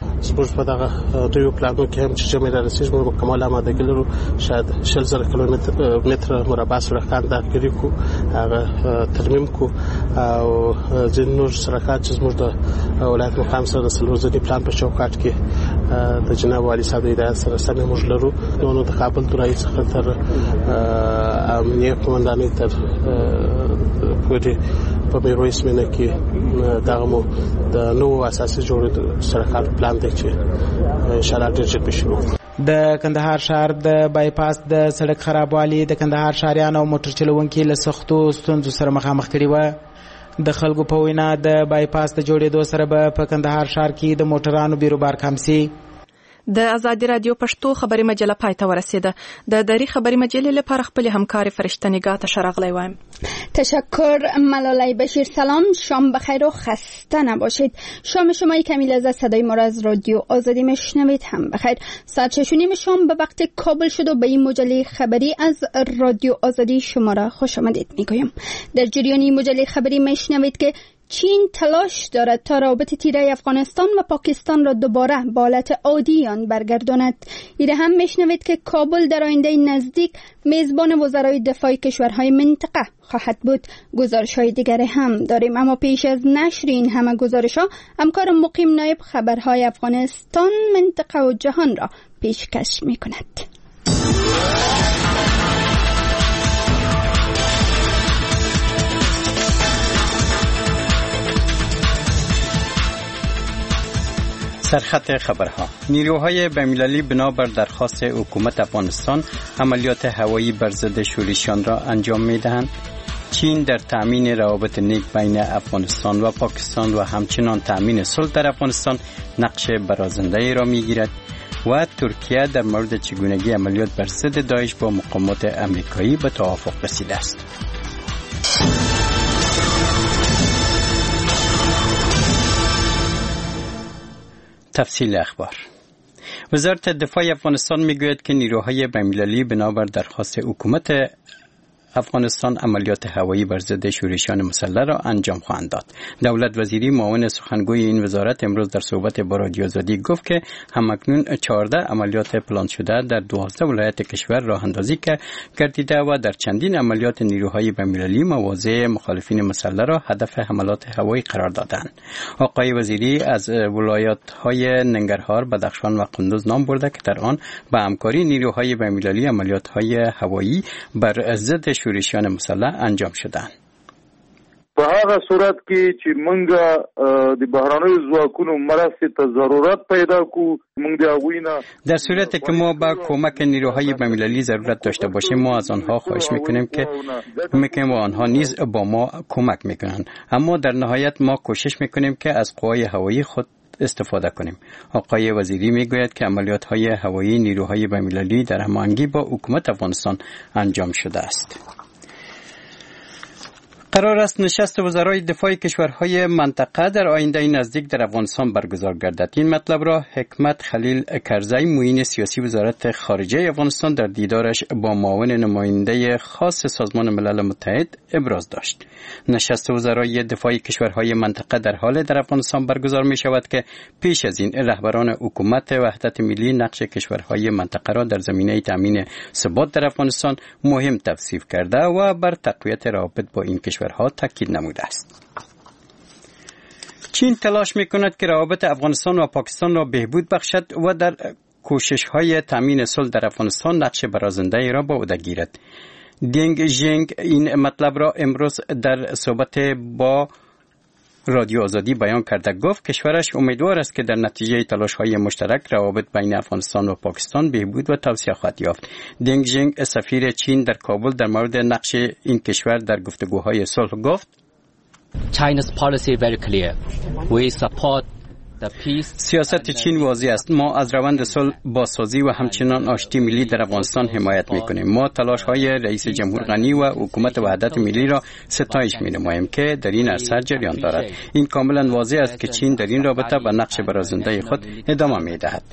زموږ په دغه دوی پلانو کې هم چې جمع رسیږي موږ مکمل آمادګي لرو شاید 100,000 کیلومتر مربع سړکان د اخري کو هغه ترمیم کو او ځینې نور سړکات چې زموږ د ولایت مقام سره د سلورځنی پلان په چوکاټ کې د جناب والي صاحب د هدایت سره سره موږ لرو نو د کابل ترای څخه تر امنیه قومندانۍ تر پورې په میرویس مینه کې دغه مو د نو اساسي جوړې سرکار پلان دی چې ان شاء الله ډېر ژر به شروع د کندهار ښار د بایپاس د سړک خرابوالي د کندهار ښاریانو او موټر چلوونکو له سختو ستونزو سره مخامخ کړي و د خلکو په وینا د بایپاس د جوړېدو سره به په کندهار ښار کې د موټرانو بیروبار کم شي د ازادي رادیو پښتو خبري مجله پای ته ورسیده د دری خبري مجلې لپاره خپل همکار فرشته نگاه ته شرغلی وایم تشکر ملالای بشیر. سلام، شام بخیر و خسته نباشید. شام شما کمی لذت صدای ما را از رادیو آزادی میشنوید هم بخیر. ساعت 6:30 شام به وقت کابل شد و به این مجله خبری از رادیو آزادی شما را خوش آمدید میگویم. در جریان این مجله خبری میشنوید که چین تلاش دارد تا رابطه تیره افغانستان و پاکستان را دوباره به حالت عادی آن برگرداند. ایره هم میشنوید که کابل در آینده نزدیک میزبان وزرای دفاع کشورهای منطقه خواهد بود. گزارش‌های دیگری هم داریم، اما پیش از نشر این همه گزارش‌ها همکار مقیم نایب خبرهای افغانستان، منطقه و جهان را پیشکش می‌کند. سرخط خبرها. نیروهای بین‌المللی بنابر درخواست حکومت افغانستان عملیات هوایی بر ضد شورشیان را انجام می‌دهند. چین در تأمین روابط نیک بین افغانستان و پاکستان و همچنان تأمین صلح در افغانستان نقش برازنده‌ای را می‌گیرد و ترکیه در مورد چگونگی عملیات بر ضد داعش با مقامات آمریکایی به توافق رسیده است. تفصیل اخبار. وزارت دفاع افغانستان میگوید که نیروهای بین‌المللی بنابر درخواست حکومت افغانستان عملیات هوایی بر ضد شورشیان مسلح را انجام خواهند داد. دولت وزیری معاون سخنگوی این وزارت امروز در صحبت با رادیو آزادی گفت که همکنون 14 عملیات پلان شده در 12 ولایت کشور راه اندازی گردیده و در چندین عملیات نیروهای بین‌المللی مواضع مخالفین مسلح را هدف حملات هوایی قرار دادند. آقای وزیری از ولایت‌های ننگرهار، بدخشان و قندوز نام برده که در آن با همکاری نیروهای بین‌المللی عملیات‌های هوایی بر ضد شورشیان مسلح انجام شدن. په هغه صورت کې چې موږ د بهرانیو ځواکونو مرستې ته ضرورت پیدا کو موږ د اوینا در صورتی که ما با کمک نیروهای بین‌المللی ضرورت داشته باشیم ما از آنها خواهش میکنیم و آنها نیز با ما کمک میکنند، اما در نهایت ما کوشش میکنیم که از قوای هوایی خود استفاده کنیم. آقای وزیری میگوید که عملیات‌های هوایی نیروهای بین‌المللی در هماهنگی با حکومت افغانستان انجام شده است. قرار است نشست وزرای دفاع کشورهای منطقه در آینده نزدیک در افغانستان برگزار گردد. این مطلب را حکمت خلیل کرزی معین سیاسی وزارت خارجه افغانستان در دیدارش با معاون نماینده خاص سازمان ملل متحد ابراز داشت. نشست وزرای دفاع کشورهای منطقه در حال در افغانستان برگزار می شود که پیش از این رهبران حکومت وحدت ملی نقش کشورهای منطقه را در زمینه تامین ثبات در افغانستان مهم توصیف کرده و بر تقویت روابط با این کشورها تاکید نموده است. چین تلاش می‌کند که روابط افغانستان و پاکستان را بهبود بخشد و در کوشش‌های تامین صلح در افغانستان نقش برازنده‌ای را به عهده گیرد. دینگ ژنگ این مطلب را امروز در صحبت با رادیو آزادی بیان کرده. گفت کشورش امیدوار است که در نتیجه تلاش‌های مشترک روابط بین افغانستان و پاکستان بهبود و توسعه خواهد یافت. دینگ ژنگ سفیر چین در کابل در مورد نقش این کشور در گفتگوهای صلح گفت China's policy very clear. We support سیاست چین واضح است. ما از روند صلح، بازسازی و همچنان آشتی ملی در افغانستان حمایت می‌کنیم. ما تلاش‌های رئیس جمهور غنی و حکومت وحدت ملی را ستایش می‌نماییم که در این عرصه جریان دارد. این کاملا واضح است که چین در این رابطه به نقش برازنده خود ادامه می‌دهد.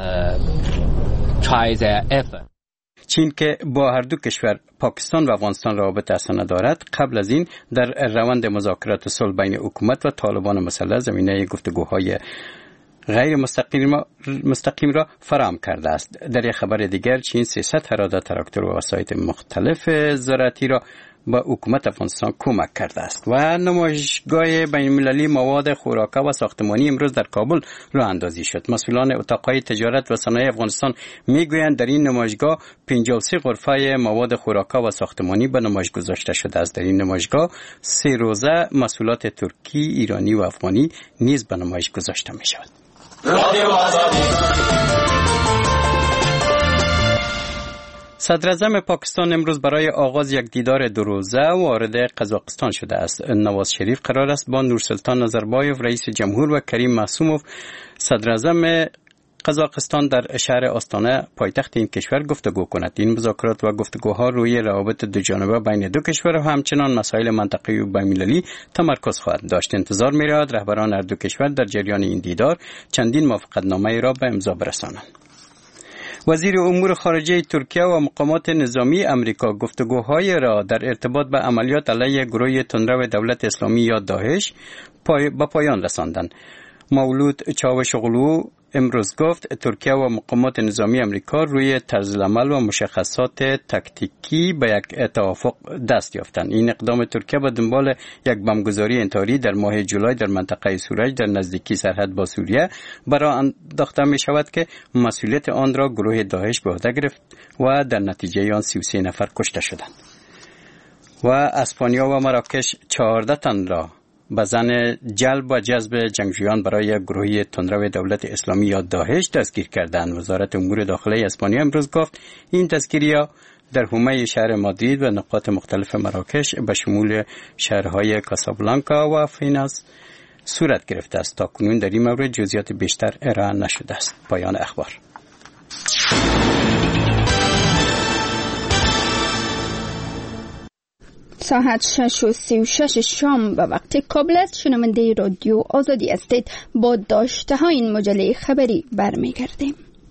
چین که با هر دو کشور پاکستان و افغانستان روابط حسنه دارد، قبل از این در روند مذاکرات صلح بین حکومت و طالبان مسلح زمینه گفتگوهای غیر مستقیم را فراهم کرده است. در یک خبر دیگر چین 300 اراده تراکتور و وسایط مختلف زراعتی را با حکومت افغانستان کمک کرده است. و نمایشگاه بین‌المللی مواد خوراکی و ساختمانی امروز در کابل راه اندازی شد. مسئولان اتاقهای تجارت و صنایع افغانستان میگویند در این نمایشگاه 53 غرفه مواد خوراکی و ساختمانی به نمایش گذاشته شده است. در این نمایشگاه 3 روزه محصولات ترکی، ایرانی و افغانی نیز به نمایش گذاشته می شود. صدراعظم پاکستان امروز برای آغاز یک دیدار 2 روزه وارد قزاقستان شده است. نواز شریف قرار است با نورسلطان نظربایف رئیس جمهور و کریم معصوموف صدراعظم قزاقستان در شهر آستانه پایتخت این کشور گفتگو کند. این مذاکرات و گفتگوها روی روابط دوجانبه بین دو کشور و همچنان مسائل منطقه‌ای و بین‌المللی تمرکز خواهد داشت. انتظار می‌رود رهبران هر دو کشور در جریان این دیدار چندین موافقتنامه را به امضا برسانند. وزیر امور خارجه ترکیه و مقامات نظامی امریکا گفتگوهای را در ارتباط به عملیات علیه گروه تندرو دولت اسلامی یا داعش به پایان رساندند. مولود چاوشوغلو امروز گفت ترکیه و مقامات نظامی امریکا روی طرز عمل و مشخصات تاکتیکی به یک توافق دست یافتند. این اقدام ترکیه به دنبال یک بمبگذاری انتحاری در ماه جولای در منطقه سورج در نزدیکی سرحد با سوریه برای انداخته می شود که مسئولیت آن را گروه داعش به عهده گرفت و در نتیجه آن 33 نفر کشته شدند. و اسپانیا و مراکش 14 تن را به زن جلب و جذب جنگجویان برای گروه تندرو دولت اسلامی یا داعش دستگیر کردند. وزارت امور داخله اسپانیا امروز گفت این دستگیری‌ها در حومه شهر مادرید و نقاط مختلف مراکش به شمول شهرهای کاسابلانکا و فیناس صورت گرفته است. تا کنون در این مورد جزئیات بیشتر ارائه نشده است. پایان اخبار. ساعت 6:36 شام به وقت کابل است. شنونده رادیو آزادی هستید. با داشته های این مجله خبری برمیگردیم.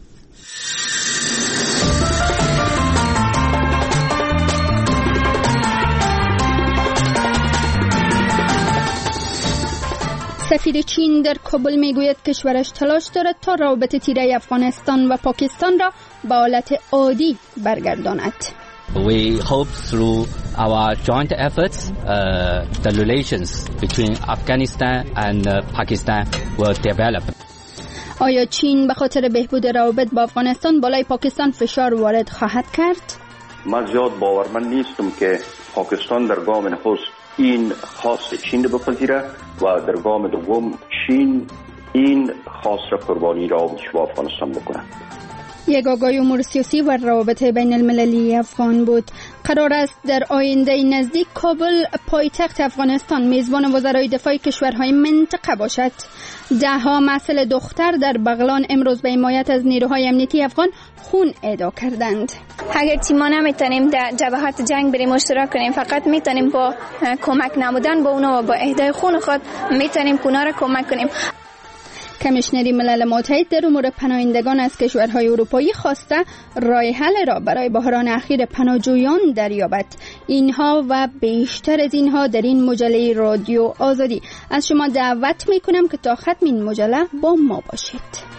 سفیر چین در کابل میگوید کشورش تلاش دارد تا روابط تیره افغانستان و پاکستان را به حالت عادی برگرداند. We hope through our joint efforts, the relations between Afghanistan and Pakistan will develop. آیا چین به خاطر بهبود روابط با افغانستان بالای پاکستان فشار وارد خواهد کرد؟ من زیاد باورمند نیستم که پاکستان در گام نخست این خواست چین را بپذیره و در گام دوم چین این خواست را قربانی روابطش با افغانستان بکنه. یک آگاهی امور سیاسی و روابط بین المللی افغان بود. قرار است در آینده نزدیک کابل پایتخت افغانستان میزبان وزرای دفاع کشورهای منطقه باشد. دهها محصل دختر در بغلان امروز به حمایت از نیروهای امنیتی افغان خون اهدا کردند. اگر ما نمیتونیم در جبهات جنگ بریم اشتراک کنیم، فقط میتونیم با کمک نمودن با اونا و با اهدای خون خود میتونیم اونا را کمک کنیم. کمیشنری ملل متحد در امور پناهندگان از کشورهای اروپایی خواسته راه حل را برای بحران اخیر پناهجویان دریابد. اینها و بیشتر از اینها در این مجله رادیو آزادی. از شما دعوت میکنم که تا ختم این مجله با ما باشید.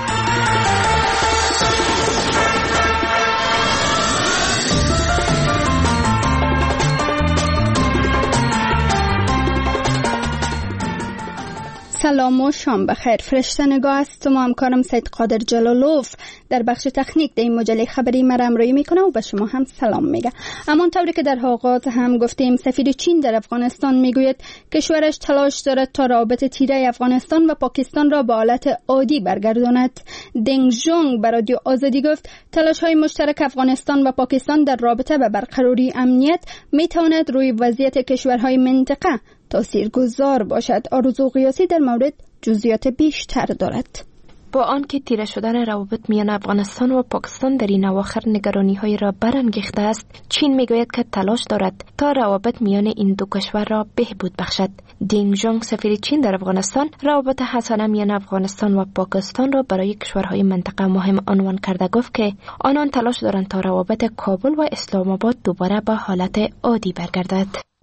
سلام و شام بخیر. فرشته نگاه است و همکارم سید قادر جلالوف در بخش تکنیک در این مجله خبری مرا همراهی میکنه و به شما هم سلام میگه. همانطوری که در آغاز هم گفتیم سفیر چین در افغانستان میگوید کشورش تلاش دارد تا روابط تیره افغانستان و پاکستان را به حالت عادی برگرداند. دنگ ژونگ به رادیو آزادی گفت تلاش های مشترک افغانستان و پاکستان در رابطه به برقراری امنیت میتواند روی وضعیت کشورهای منطقه تاثیرگذار باشد. آرزو قیاسی در مورد جزئیات بیشتر دارد. با آنکه تیره شدن روابط میان افغانستان و پاکستان در این اواخر نگرانی‌های را برانگیخته است، چین میگوید که تلاش دارد تا روابط میان این دو کشور را بهبود بخشد. دینگ ژونگ سفیر چین در افغانستان روابط حسانه میان افغانستان و پاکستان را برای کشورهای منطقه مهم عنوان کرده گفت که آنان تلاش دارند تا روابط کابل و اسلام آباد دوباره به حالت عادی برگردد.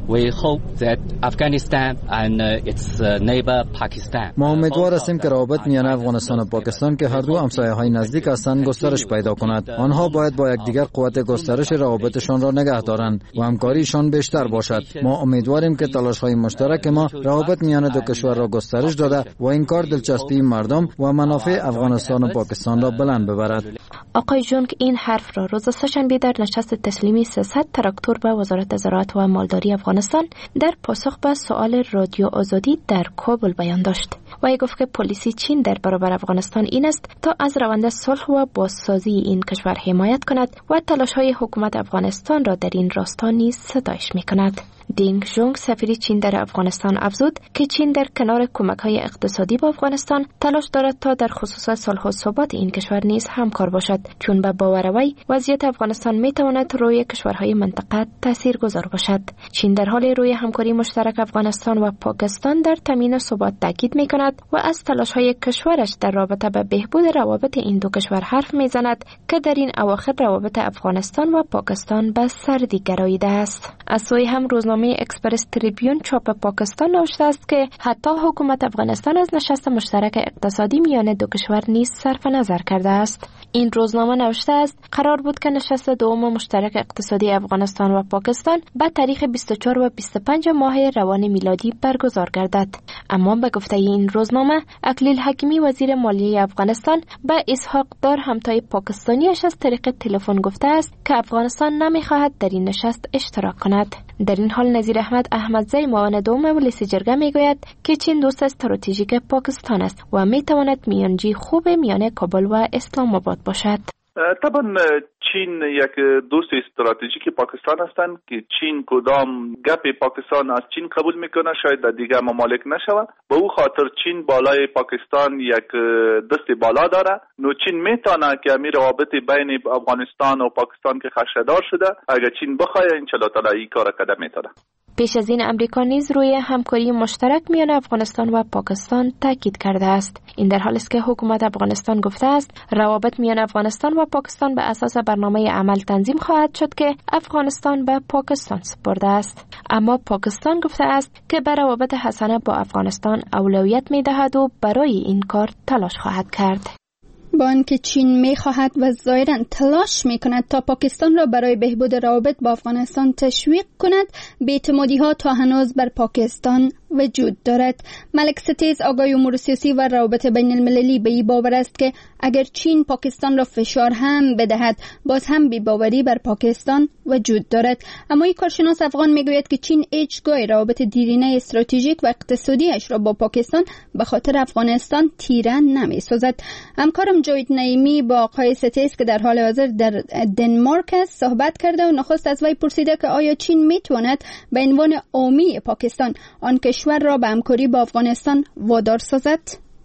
We hope that Afghanistan and its neighbor Pakistan. ما امیدوار هستیم که روابط میان افغانستان و پاکستان که هر دو همسایه‌های نزدیک هستند گسترش پیدا کند. آنها باید با یکدیگر قوت گسترش روابطشان را نگه دارند و همکاریشان بیشتر باشد. ما امیدواریم که تلاش‌های مشترک ما روابط میان دو کشور را گسترش داده و این کار دلچسپی مردم و منافع افغانستان و پاکستان را بلند ببرد. آقای جونگ این حرف را روز سه‌شنبه در نشست تسلیمی 300 تراکتور به وزارت زراعت و مالداری افغانستان در پاسخ به سوال رادیو آزادی در کابل بیان داشت. و گفت که پلیسی چین در برابر افغانستان این است تا از روند صلح و بازسازی این کشور حمایت کند و تلاش‌های حکومت افغانستان را در این راستا نیز ستایش می‌کند. دینگ جونگ سفیر چین در افغانستان افزود که چین در کنار کمک‌های اقتصادی با افغانستان تلاش دارد تا در خصوص صلح و ثبات این کشور نیز همکار باشد، چون به باور وی وضعیت افغانستان می‌تواند روی کشورهای منطقه تاثیرگذار باشد. چین در حال روی همکاری مشترک افغانستان و پاکستان در تامین ثبات تاکید می‌کند و از تلاش‌های کشورش در رابطه به بهبود روابط این دو کشور حرف می‌زند که در این اواخر روابط افغانستان و پاکستان به سردی گراییده است. از سوی هم روزنامه اکسپرس تریبیون چاپ پاکستان نوشته است که حتی حکومت افغانستان از نشست مشترک اقتصادی میان دو کشور نیز صرف نظر کرده است. این روزنامه نوشته است قرار بود که نشست دوم مشترک اقتصادی افغانستان و پاکستان به تاریخ 24 و 25 ماه روان میلادی برگزار گردد، اما به گفته این روزنامه اکلیل حکیمی وزیر مالیه افغانستان به اسحاق دار همتای پاکستانیش از طریق تلفن گفته است که افغانستان نمیخواهد در این نشست اشتراک کند. در این حال نظیر احمد احمدزی معاون دوم مجلس جرگه میگوید که چین دوست استراتژیک پاکستان است و میتواند میانجی خوب میان کابل و اسلام آباد باشد. طبعا چین یک دوست استراتژیک پاکستان هستند که چین کدام گپ پاکستان از چین قبول میکنه شاید در دیگر ممالک نشود. به او خاطر چین بالای پاکستان یک دست بالا داره. نو چین میتونه که امیر روابط بین افغانستان و پاکستان که خشدار شده اگر چین بخواد ان شاء الله تعالی این کار کده میتونه. پیش از این امریکا نیز روی همکاری مشترک میان افغانستان و پاکستان تاکید کرده است. این در حالی است که حکومت افغانستان گفته است روابط میان افغانستان و پاکستان به اساس برنامه عمل تنظیم خواهد شد که افغانستان به پاکستان سپرده است. اما پاکستان گفته است که به روابط حسنه با افغانستان اولویت میدهد و برای این کار تلاش خواهد کرد. با آنکه چین می‌خواهد و ظاهراً تلاش می‌کند تا پاکستان را برای بهبود روابط با افغانستان تشویق کند، بی‌اعتمادی‌ها تا هنوز بر پاکستان وجود دارد. ملک ستیز آقای امور سیاسی و روابط بین المللی به این باور است که اگر چین پاکستان را فشار هم بدهد باز هم بی‌باوری بر پاکستان وجود دارد. اما این کارشناس افغان میگوید که چین هیچگاه روابط دیرینه استراتژیک و اقتصادیش را با پاکستان به خاطر افغانستان تیره نمی‌سازد. همکارم جاوید نعیمی با آقای ستیز که در حال حاضر در دنمارک است صحبت کرده و نخست از وی پرسیده که آیا چین میتواند به عنوان حامی پاکستان آن کشور را به همکاری با افغانستان وادار سازد؟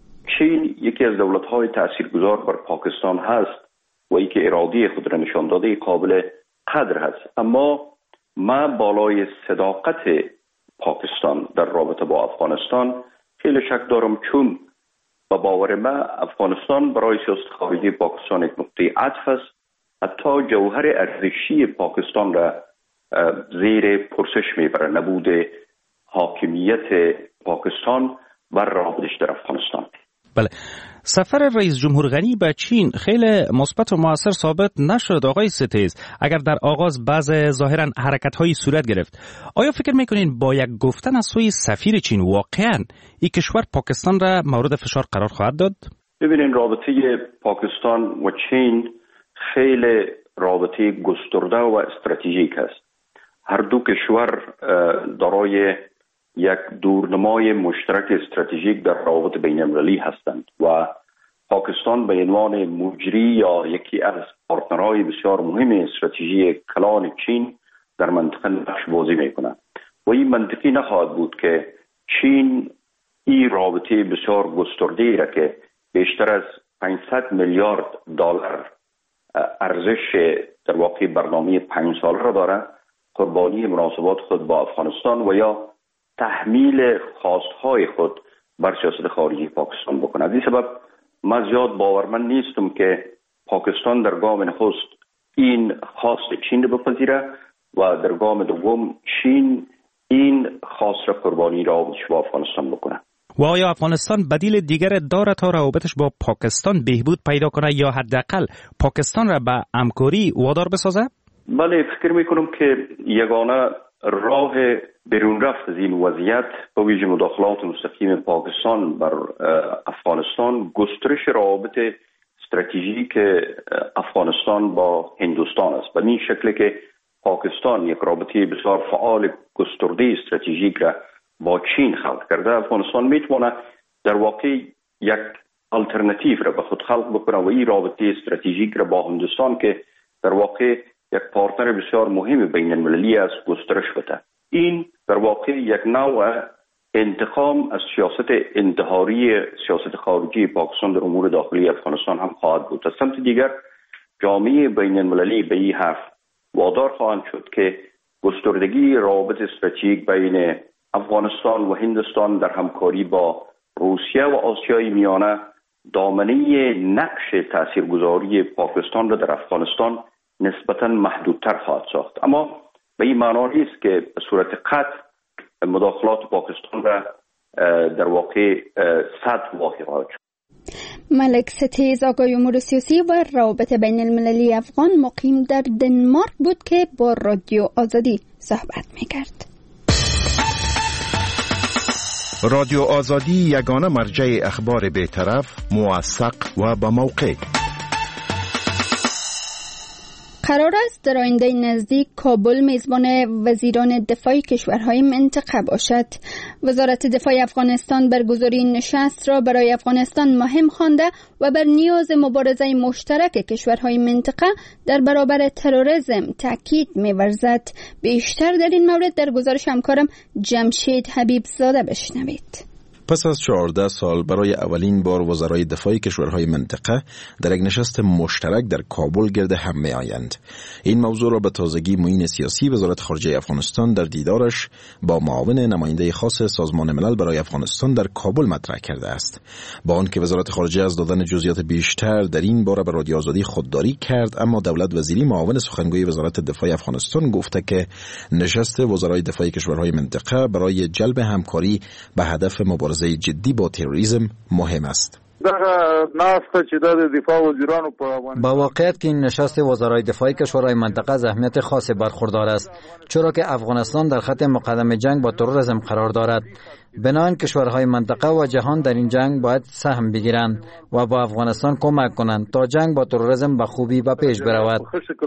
چین یکی از دولت‌های تاثیرگذار بر پاکستان هست و ای که اراده خود را نشان داده قابل قدر هست، اما ما بالای صداقت پاکستان در رابطه با افغانستان خیلی شک دارم، چون با باور ما افغانستان برای سیاست خارجی پاکستان یک نقطه عطف است. حتی جوهر ارزشی پاکستان را زیر پرسش میبره، نبود حاکمیت پاکستان و رابطش در افغانستان. بله، سفر رئیس جمهور غنی به چین خیلی مثبت و موثر ثابت نشد. آقای ستیز، اگر در آغاز بعض ظاهرا حرکت‌هایی صورت گرفت، آیا فکر می‌کنین با یک گفتن از سوی سفیر چین واقعاً این کشور پاکستان را مورد فشار قرار خواهد داد؟ ببینین رابطه پاکستان و چین خیلی رابطه گسترده و استراتژیک است. هر دو کشور دارای یک دورنمای مشترک استراتژیک در روابط بین المللی هستند و پاکستان به عنوان مجری یا یکی از پارتنرهای بسیار مهم استراتژی کلان چین در منطقه نقش بازی میکنه و این منطقی نخواهد بود که چین این رابطه بسیار گسترده را که بیشتر از 500 میلیارد دلار ارزش در واقع برنامه 5 ساله را داره قربانی مناسبات خود با افغانستان و یا تحمیل خواستهای خود بر سیاست خارجی پاکستان بکنه. از این سبب من زیاد باورمند نیستم که پاکستان در گام نخست این خواست چین رو بپذیره و در گام دوم چین این خاص را قربانی روابطش با افغانستان بکنه. و آیا افغانستان بدیل دیگر داره تا روابطش با پاکستان بهبود پیدا کنه یا حداقل پاکستان را به همکاری وادار بسازه؟ بله، فکر میکنم که یگانه راه بیرون رفت از این وضعیت با ویژه مداخلات مستقیم پاکستان بر افغانستان گسترش روابط استراتژیک افغانستان با هندوستان است. به این شکل که پاکستان یک رابطه بسیار فعال گسترده استراتژیک را با چین خلق کرده، افغانستان میتونه در واقع یک آلترناتیو را به خود خلق بکنه و این رابطه استراتژیک را با هندوستان که در واقع یک پارتنر بسیار مهم بین المللی است گسترش بده. این در واقع یک نوع انتقام از سیاست انتحاری سیاست خارجی پاکستان در امور داخلی افغانستان هم خواهد بود. از سمت دیگر جامعه بین المللی به این حرف وادار خواهند شد که گستردگی روابط استراتژیک بین افغانستان و هندوستان در همکاری با روسیه و آسیای میانه دامنه نقش تاثیرگذاری پاکستان را در افغانستان نسبتاً محدودتر خواهد ساخت. اما به این معنا نیست که به صورت قطع مداخلات پاکستان را در واقع سد واقع خواهد شد. ملک ستیز آقای امور سیاسی و روابط بین المللی افغان مقیم در دنمارک بود که با رادیو آزادی صحبت می‌کرد. رادیو آزادی یگانه مرجع اخبار بی‌طرف، موثق و با موقع. قرار است در آینده نزدیک کابل میزبان وزیران دفاع کشورهای منطقه باشد. وزارت دفاع افغانستان برگزاری نشست را برای افغانستان مهم خوانده و بر نیاز مبارزه مشترک کشورهای منطقه در برابر تروریسم تاکید می‌ورزد. بیشتر در این مورد در گزارش همکارم جمشید حبیب زاده بشنوید. پس از 14 سال برای اولین بار وزرای دفاع کشورهای منطقه در یک نشست مشترک در کابل گرد هم می آیند. این موضوع را به تازگی معین سیاسی وزارت خارجه افغانستان در دیدارش با معاون نماینده خاص سازمان ملل برای افغانستان در کابل مطرح کرده است. با آنکه وزارت خارجه از دادن جزئیات بیشتر در این باره به رادیو آزادی خودداری کرد، اما دولت وزیری معاون سخنگوی وزارت دفاع افغانستان گفته که نشست وزرای دفاع کشورهای منطقه برای جلب همکاری به هدف مبارزه جدی با تروریسم مهم است. با واقعیت که این نشست وزرای دفاع کشورهای منطقه از اهمیت خاص برخوردار است، چرا که افغانستان در خط مقدم جنگ با تروریسم قرار دارد. بنابراین کشورهای منطقه و جهان در این جنگ باید سهم بگیرند و با افغانستان کمک کنند تا جنگ با تروریسم به خوبی به پیش برود.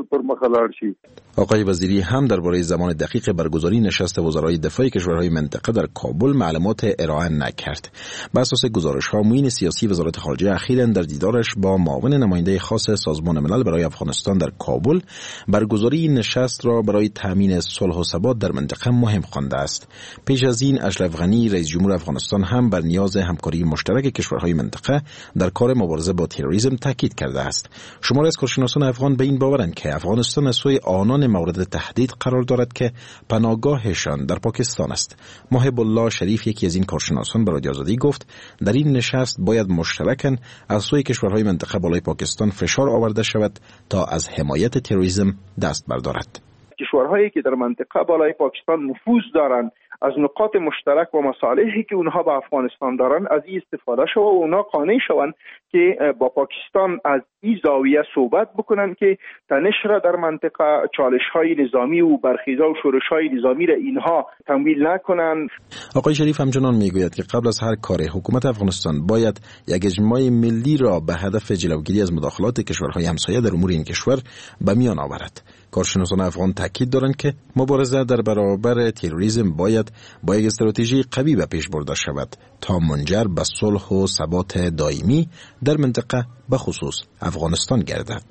آقای وزیری هم درباره زمان دقیق برگزاری نشست وزرای دفاع کشورهای منطقه در کابل معلومات ارائه نکرد. بر اساس گزارش‌ها معین سیاسی وزارت خارجه اخیراً در دیدارش با معاون نماینده خاص سازمان ملل برای افغانستان در کابل برگزاری این نشست را برای تامین صلح و ثبات در منطقه مهم خوانده است. پیش از این اشرف غنی رئیس جمهور افغانستان هم بر نیاز همکاری مشترک کشورهای منطقه در کار مبارزه با تروریسم تاکید کرده است. شماری از کارشناسان افغان به این باورند که افغانستان از سوی آنان مورد تهدید قرار دارد که پناهگاهشان در پاکستان است. محب الله شریف، یکی از این کارشناسان، به رادیو آزادی گفت در این نشست باید مشترکاً از سوی کشورهای منطقه بالای پاکستان فشار آورده شود تا از حمایت تروریسم دست بردارد. کشورهایی که در منطقه بالای پاکستان نفوذ دارند از نقاط مشترک و مصالحی که اونها با افغانستان دارن از این استفاده شود و اونها قانع شوند که با پاکستان از این زاویه صحبت بکنن که تنش را در منطقه، چالش‌های نظامی و برخیزا و شورش‌های نظامی را اینها تمویل نکنند. آقای شریف همچنان میگوید که قبل از هر کار حکومت افغانستان باید یک اجماع ملی را به هدف جلوگیری از مداخلات کشورهای همسایه در امور این کشور به میان آورد. کارشناسان افغان تاکید دارند که مبارزه در برابر تروریسم باید با یک استراتژی قوی به پیش برده شود تا منجر به صلح و ثبات دائمی در منطقه به خصوص افغانستان گردد.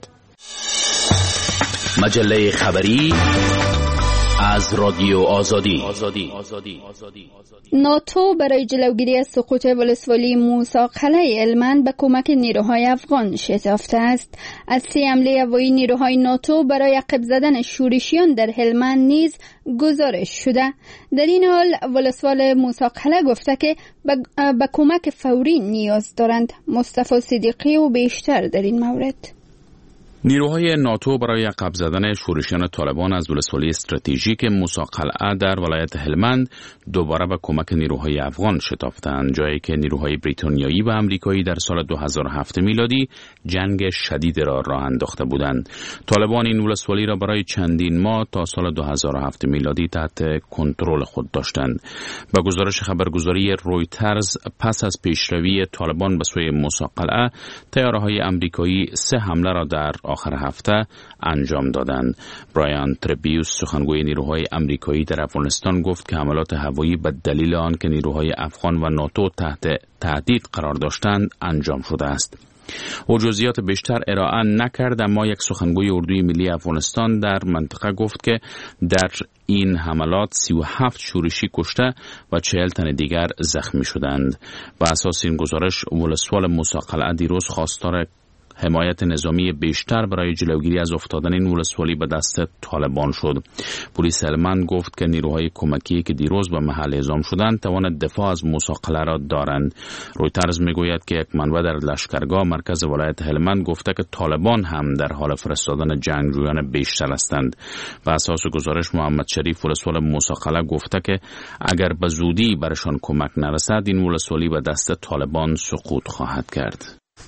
مجله خبری از رادیو آزادی. ناتو برای جلوگیری از سقوط ولسوالی موسی قلعه هلمند به کمک نیروهای افغان شتافته است. از 3 حمله هوایی نیروهای ناتو برای عقب زدن شورشیان در هلمند نیز گزارش شده. در این حال ولسوال موسی قلعه گفته که به کمک فوری نیاز دارند. مصطفی صدیقی و بیشتر در این مورد. نیروهای ناتو برای عقب زدن شورشیان طالبان از ولسوالی استراتژیک موسی قلعه در ولایت هلمند دوباره به کمک نیروهای افغان شتافتند، جایی که نیروهای بریتانیایی و آمریکایی در سال 2007 میلادی جنگ شدید راه انداخته بودند. طالبان این ولسوالی را برای چندین ماه تا سال 2007 میلادی تحت کنترل خود داشتند. با گزارش خبرگزاری رویترز، پس از پیشروی طالبان به سوی موسی قلعه، طیاره‌های آمریکایی 3 حمله را در آخر هفته انجام دادند. برایان تربیوس، سخنگوی نیروهای آمریکایی در افغانستان، گفت که حملات هوایی به دلیل آن که نیروهای افغان و ناتو تحت تهدید قرار داشتند انجام شده است. او جزئیات بیشتر ارائه نکرد، اما یک سخنگوی اردوی ملی افغانستان در منطقه گفت که در این حملات 37 شورشی کشته و 40 تن دیگر زخمی شدند. بر اساس این گزارش، ولسوال موسی قلعه دیروز خواستار حمایت نظامی بیشتر برای جلوگیری از افتادن این ولسوالی به دست طالبان شد. پلیس هلمند گفت که نیروهای کمکی که دیروز به محل اعزام شدند توان دفاع از موسی قلعه را دارند. رویترز میگوید که یک منبع در لشکرگاه مرکز ولایت هلمند گفته که طالبان هم در حال فرستادن جنگجویان بیشتر هستند. به اساس گزارش، محمد شریف، ولسوال موسی قلعه، گفته که اگر به زودی برشان کمک نرسد این ولسوالی به دست طالبان سقوط خواهد کرد.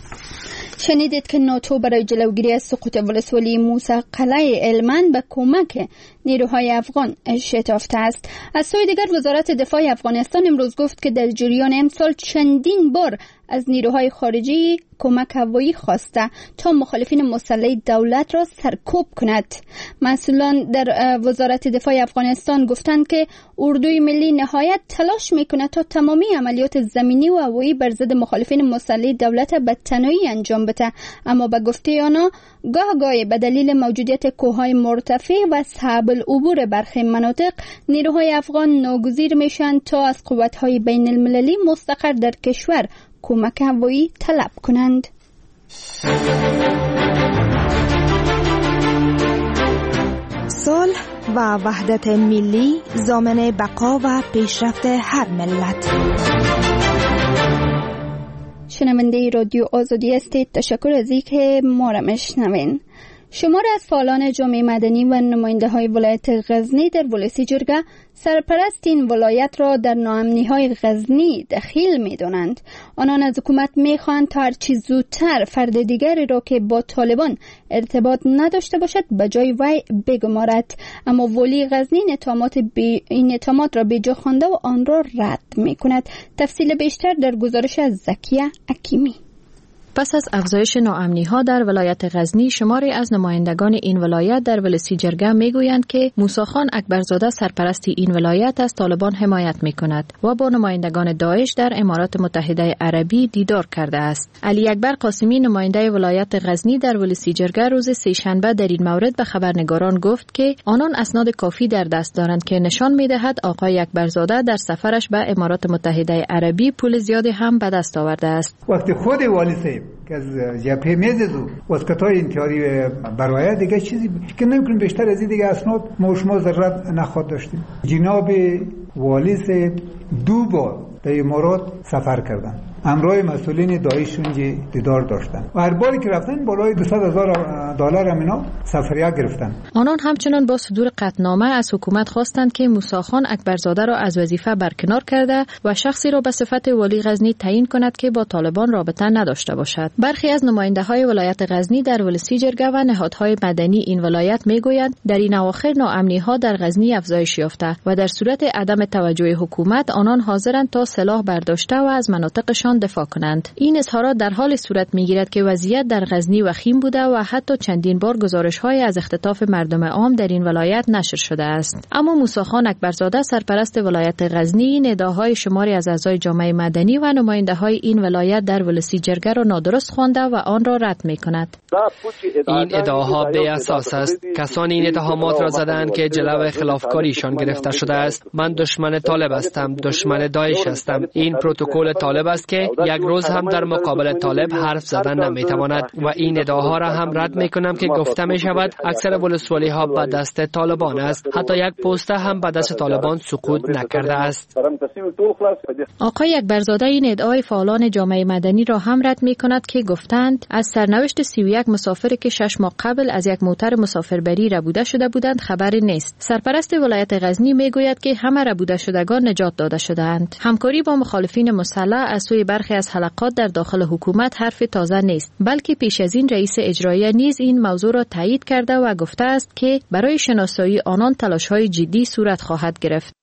شنیدید که ناتو برای جلوگیری از سقوط ولسوالی موسی قلعه هلمند به کمک نیروهای افغان شتافته است. از سوی دیگر، وزارت دفاع افغانستان امروز گفت که در جریان امسال چندین بار از نیروهای خارجی کمک هوایی خواسته تا مخالفین مسلح دولت را سرکوب کند. مسئولان در وزارت دفاع افغانستان گفتند که اردوی ملی نهایت تلاش میکند تا تمامی عملیات زمینی و هوایی بر ضد مخالفین مسلح دولت به تنهایی انجام بده، اما به گفته آنها گاهی به دلیل موجودیت کوههای مرتفع و صعب العبور برخی مناطق نیروهای افغان ناگزیر میشن تا از قوت‌های بین المللی مستقر در کشور کمک هوایی طلب کنند. صلح و وحدت ملی ضامن بقا و پیشرفت هر ملت. شنونده رادیو آزادی هستید. تشکر از اینکه ما را میشنوین. شمار از فعالان جامعه مدنی و نماینده های ولایت غزنی در ولسی جرگه سرپرست این ولایت را در ناامنی های غزنی دخیل می دانند. آنان از حکومت می خواهند تا هرچی زودتر فرد دیگری را که با طالبان ارتباط نداشته باشد به جای وی بگمارد، اما ولی غزنی این اتهامات را بیجا خوانده و آن را رد می کند. تفصیل بیشتر در گزارش از زکیه حکیمی. پس از افزایش ناامنی‌ها در ولایت غزنی، شماری از نمایندگان این ولایت در ولسی جرگه میگویند که موسی خان اکبرزاده سرپرست این ولایت از طالبان حمایت میکند و با نمایندگان داعش در امارات متحده عربی دیدار کرده است. علی اکبر قاسمی، نماینده ولایت غزنی در ولسی جرگه، روز سه‌شنبه در این مورد به خبرنگاران گفت که آنان اسناد کافی در دست دارند که نشان میدهد آقای اکبرزاده در سفرش به امارات متحده عربی پول زیادی هم به دست آورده است. وقتی خود والی که از جبهه میزد و واسطای انتحاری برای دیگه چیزی که نمیکنیم بیشتر از این دیگه اسناد ما شما ضرورت نخواد داشتیم. جناب والی سے 2 بار در امارات سفر کردن، همراه مسئولین داعش اونجا دیدار داشتن و هر باری که رفتن بالای $200,000 همینا سفریه گرفتن. آنان همچنان با صدور قطعنامه از حکومت خواستند که موسی خان اکبرزاده را از وظیفه برکنار کرده و شخصی را به صفت ولی غزنی تعیین کند که با طالبان رابطه نداشته باشد. برخی از نماینده‌های ولایت غزنی در ولسی جرگه و نهادهای مدنی این ولایت میگویند در این اواخر ناامنی‌ها در غزنی افزایش یافته و در صورت عدم توجه حکومت آنان حاضرند تا سلاح برداشته و از مناطقشان دفاع کنند. این اظهارات در حال صورت میگیرد که وضعیت در غزنی وخیم بوده و حتی چندین بار گزارش‌های از اختطاف مردم عام در این ولایت نشر شده است. اما موسی خان اکبرزاده سرپرست ولایت غزنی نداهای شماری از اعضای جامعه مدنی و نماینده‌های این ولایت در ولسی جرگه را نادرست خوانده و آن را رد می‌کند. این ادعاها بی اساس است. کسانی این اتهامات را زدند که جلو خلافکاریشان گرفته شده است. من دشمن طالب هستم، دشمن داعش هستم. این پروتکل طالب است که که یک روز هم در مقابل طالب حرف زدن نمیتواند و این ادعاها را هم رد میکنم که گفته می شود اکثر ولسوالی ها به دست طالبان است. حتی یک پوسته هم به دست طالبان سقوط نکرده است. آقای اکبرزاده این ادعای فعالان جامعه مدنی را هم رد می کند که گفتند از سرنوشت 31 مسافری که 6 ماه قبل از یک موتر مسافربری ربوده شده بودند خبری نیست. سرپرست ولایت غزنی می گوید که همه ربوده شدگان نجات داده شده‌اند. همکاری با مخالفین مسلح از سوی برخی از حلقات در داخل حکومت حرف تازه نیست، بلکه پیش از این رئیس اجرایی نیز این موضوع را تایید کرده و گفته است که برای شناسایی آنان تلاش‌های جدی صورت خواهد گرفت.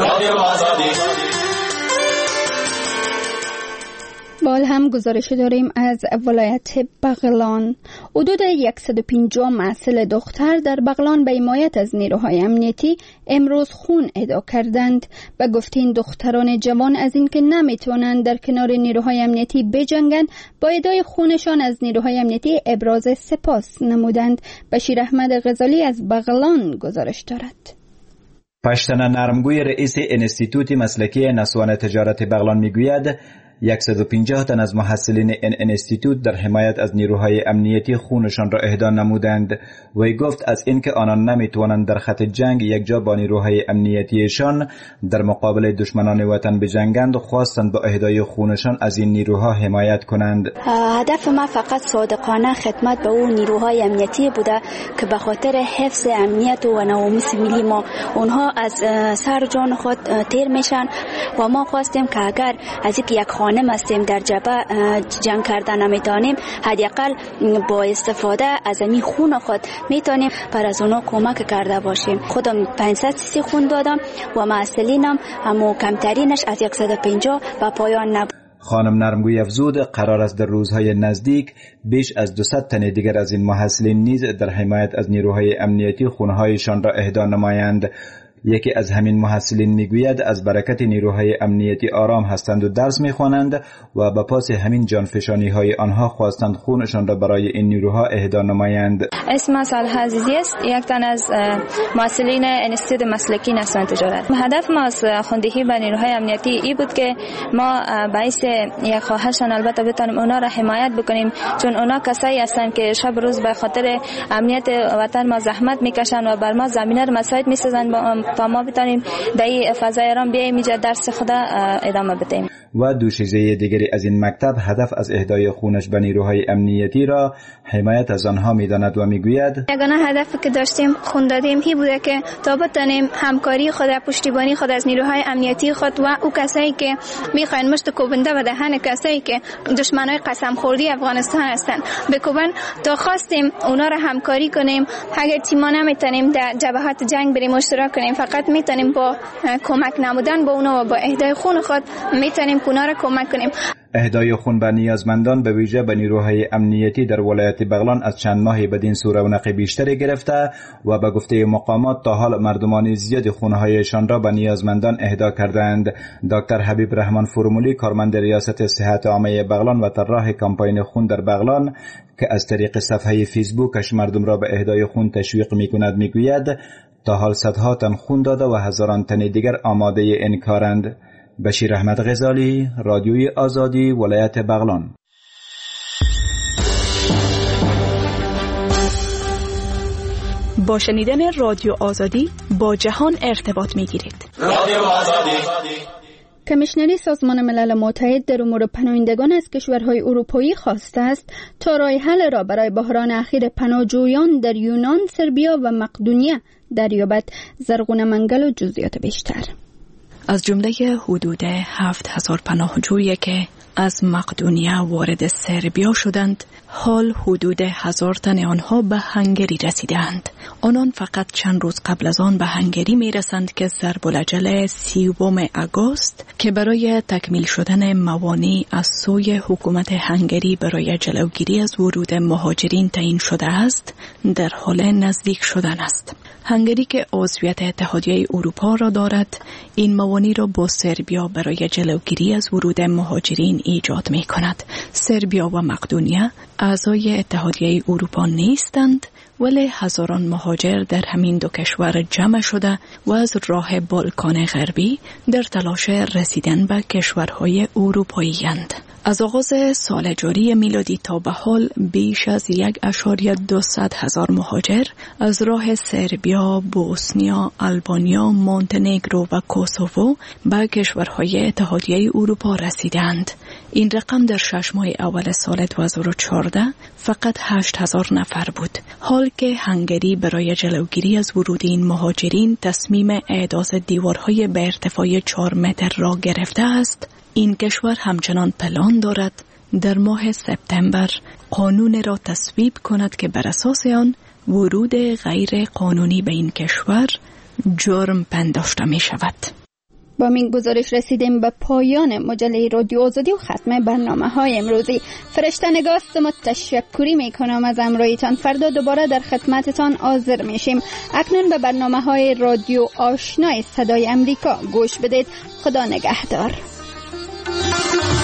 بال هم گزارش داریم از ولایت بغلان. حدود 150 محصل دختر در بغلان به حمایت از نیروهای امنیتی امروز خون اهدا کردند. به گفته این دختران جوان از اینکه نمیتونند در کنار نیروهای امنیتی بجنگند، با اهدای خونشان از نیروهای امنیتی ابراز سپاس نمودند. بشیر احمد غزالی از بغلان گزارش دارد. پشتن نرمگوی رئیس انستیتوت مسلکی نسوان تجارت بغلان میگوید 150 تن از محصلین این انستیتوت در حمایت از نیروهای امنیتی خونشان را اهدا نمودند. وی گفت از اینکه آنان نمیتوانند در خط جنگ یک جا با نیروهای امنیتیشان در مقابل دشمنان وطن بجنگند، خواستند با اهدای خونشان از این نیروها حمایت کنند. هدف ما فقط صادقانه خدمت به اون نیروهای امنیتی بوده که به خاطر حفظ امنیت و نواموس ملی ما اونها از سر جان خود تیر میشن و ما خواستیم که اگر از یک خانم هستیم در جبهه جنگ کردن نمیتونیم، حداقل با استفاده از این خون خود میتونیم پر از اونا کمک کرده باشیم. خودم 500 سی خون دادم و محصلینم همو کمترینش از 150 و پایان نبود. خانم نرمگوی افزود قرار است در روزهای نزدیک بیش از 200 تن دیگر از این محصلین نیز در حمایت از نیروهای امنیتی خونهایشان را اهدا نمایند. یکی از همین محصلین میگوید از برکت نیروهای امنیتی آرام هستند و درس میخوانند و به پاس همین جانفشانی های آنها خواستند خونشان را برای این نیروها اهدا نمایند. اسم صالح عزیزی است، یک تن از محصلین انستیتوت مسلکی نسوان تجارت. هدف ما از خواندهی به نیروهای امنیتی ای بود که ما باعث یک خواهرشان البته بتونیم اونا را حمایت بکنیم، چون اونا کسایی هستند که شب روز به خاطر امنیت وطن ما زحمت میکشن و بر ما زمینه را مساعد میسازن تا ما بتونیم در این فضای آرام بیاییم اینجا درس خدا ادامه بدیم. و دوشیزه دیگری از این مکتب هدف از اهدای خونش به نیروهای امنیتی را حمایت از آنها میداند و میگوید یگانه هدفی که داشتیم خون دادیم هی بوده که تا بتونیم همکاری خود و پشتیبانی خود از نیروهای امنیتی خود و او کسایی که میخواین مشت کوبنده و دهن کسایی که دشمنای قسم خوردی افغانستان هستن بکوبن، تا خواستیم اونا را همکاری کنیم. اگر تیما نمیتونیم در جبهات جنگ بریم اشتراک کنیم، فقط میتونیم با کمک نمودن با اونا و با اهدای خون خود میتونیم اونا را کمک کنیم. اهدای خون به نیازمندان به ویژه به نیروهای امنیتی در ولایت بغلان از چند ماهی بدین سو رونق بیشتری گرفته و به گفته مقامات تا حال مردمان زیاد خونهایشان را به نیازمندان اهدا کردند. دکتر حبیب رحمان فرمولی کارمند ریاست صحت عامه بغلان و طراح کمپاین خون در بغلان که از طریق صفحه فیسبوکش مردم را به اهدای خون تشویق می‌کند میگوید تا حال صدها تن خون داده و هزاران تن دیگر آماده این کارند. بشیر احمد غزالی، رادیوی آزادی، ولایت بغلان. با شنیدن رادیو آزادی با جهان ارتباط می‌گیرید. رادیو آزادی. کمیشنری سازمان ملل متحد در امور پناهندگان از کشورهای اروپایی خواسته است تا راه حل را برای بحران اخیر پناهجویان در یونان، سربیا و مقدونیه دریابد. زرغون منگل و جزئیات بیشتر. از جمله حدود 7000 پناهجویی که از مقدونیه وارد سربیا شدند، حال حدود 1000 تن آنها به هنگری رسیدند. آنان فقط چند روز قبل از آن به هنگری می رسند که ضرب‌العجل 30 آگوست که برای تکمیل شدن موانع از سوی حکومت هنگری برای جلوگیری از ورود مهاجرین تعیین شده است، در حال نزدیک شدن است. هنگری که عضویت اتحادیه اروپا را دارد، این موانع را با سربیا برای جلوگیری از ورود مهاجرین ایجاد می کند. سربیا و مقدونیه اعضای اتحادیه اروپا نیستند، ولی هزاران مهاجر در همین دو کشور جمع شده و از راه بالکان غربی در تلاش رسیدن به کشورهای اروپایی اند. از آغاز سال جاری میلادی تا به حال بیش از 1.2 مهاجر از راه سربیا، بوسنیا، آلبانیا، مونتنگرو و کوسوو به کشورهای اتحادیه اروپا رسیدند. این رقم در 6 ماه اول سال 2014 فقط 8,000 نفر بود. حال که هنگری برای جلوگیری از ورود این مهاجرین تصمیم احداث دیوارهای به ارتفاع 4 متر را گرفته است، این کشور همچنان پلان دارد در ماه سپتامبر قانون را تصویب کند که بر اساس آن ورود غیر قانونی به این کشور جرم پنداشته می شود. با این گزارش رسیدیم به پایان مجله رادیو آزادی و ختم برنامه‌های امروزی. فرشته نگاست ما تشکری میکنم از همراهیتان. فردا دوباره در خدمتتان حاضر میشیم. اکنون به برنامه‌های رادیو آشنای صدای امریکا گوش بدید. خدا نگهدار.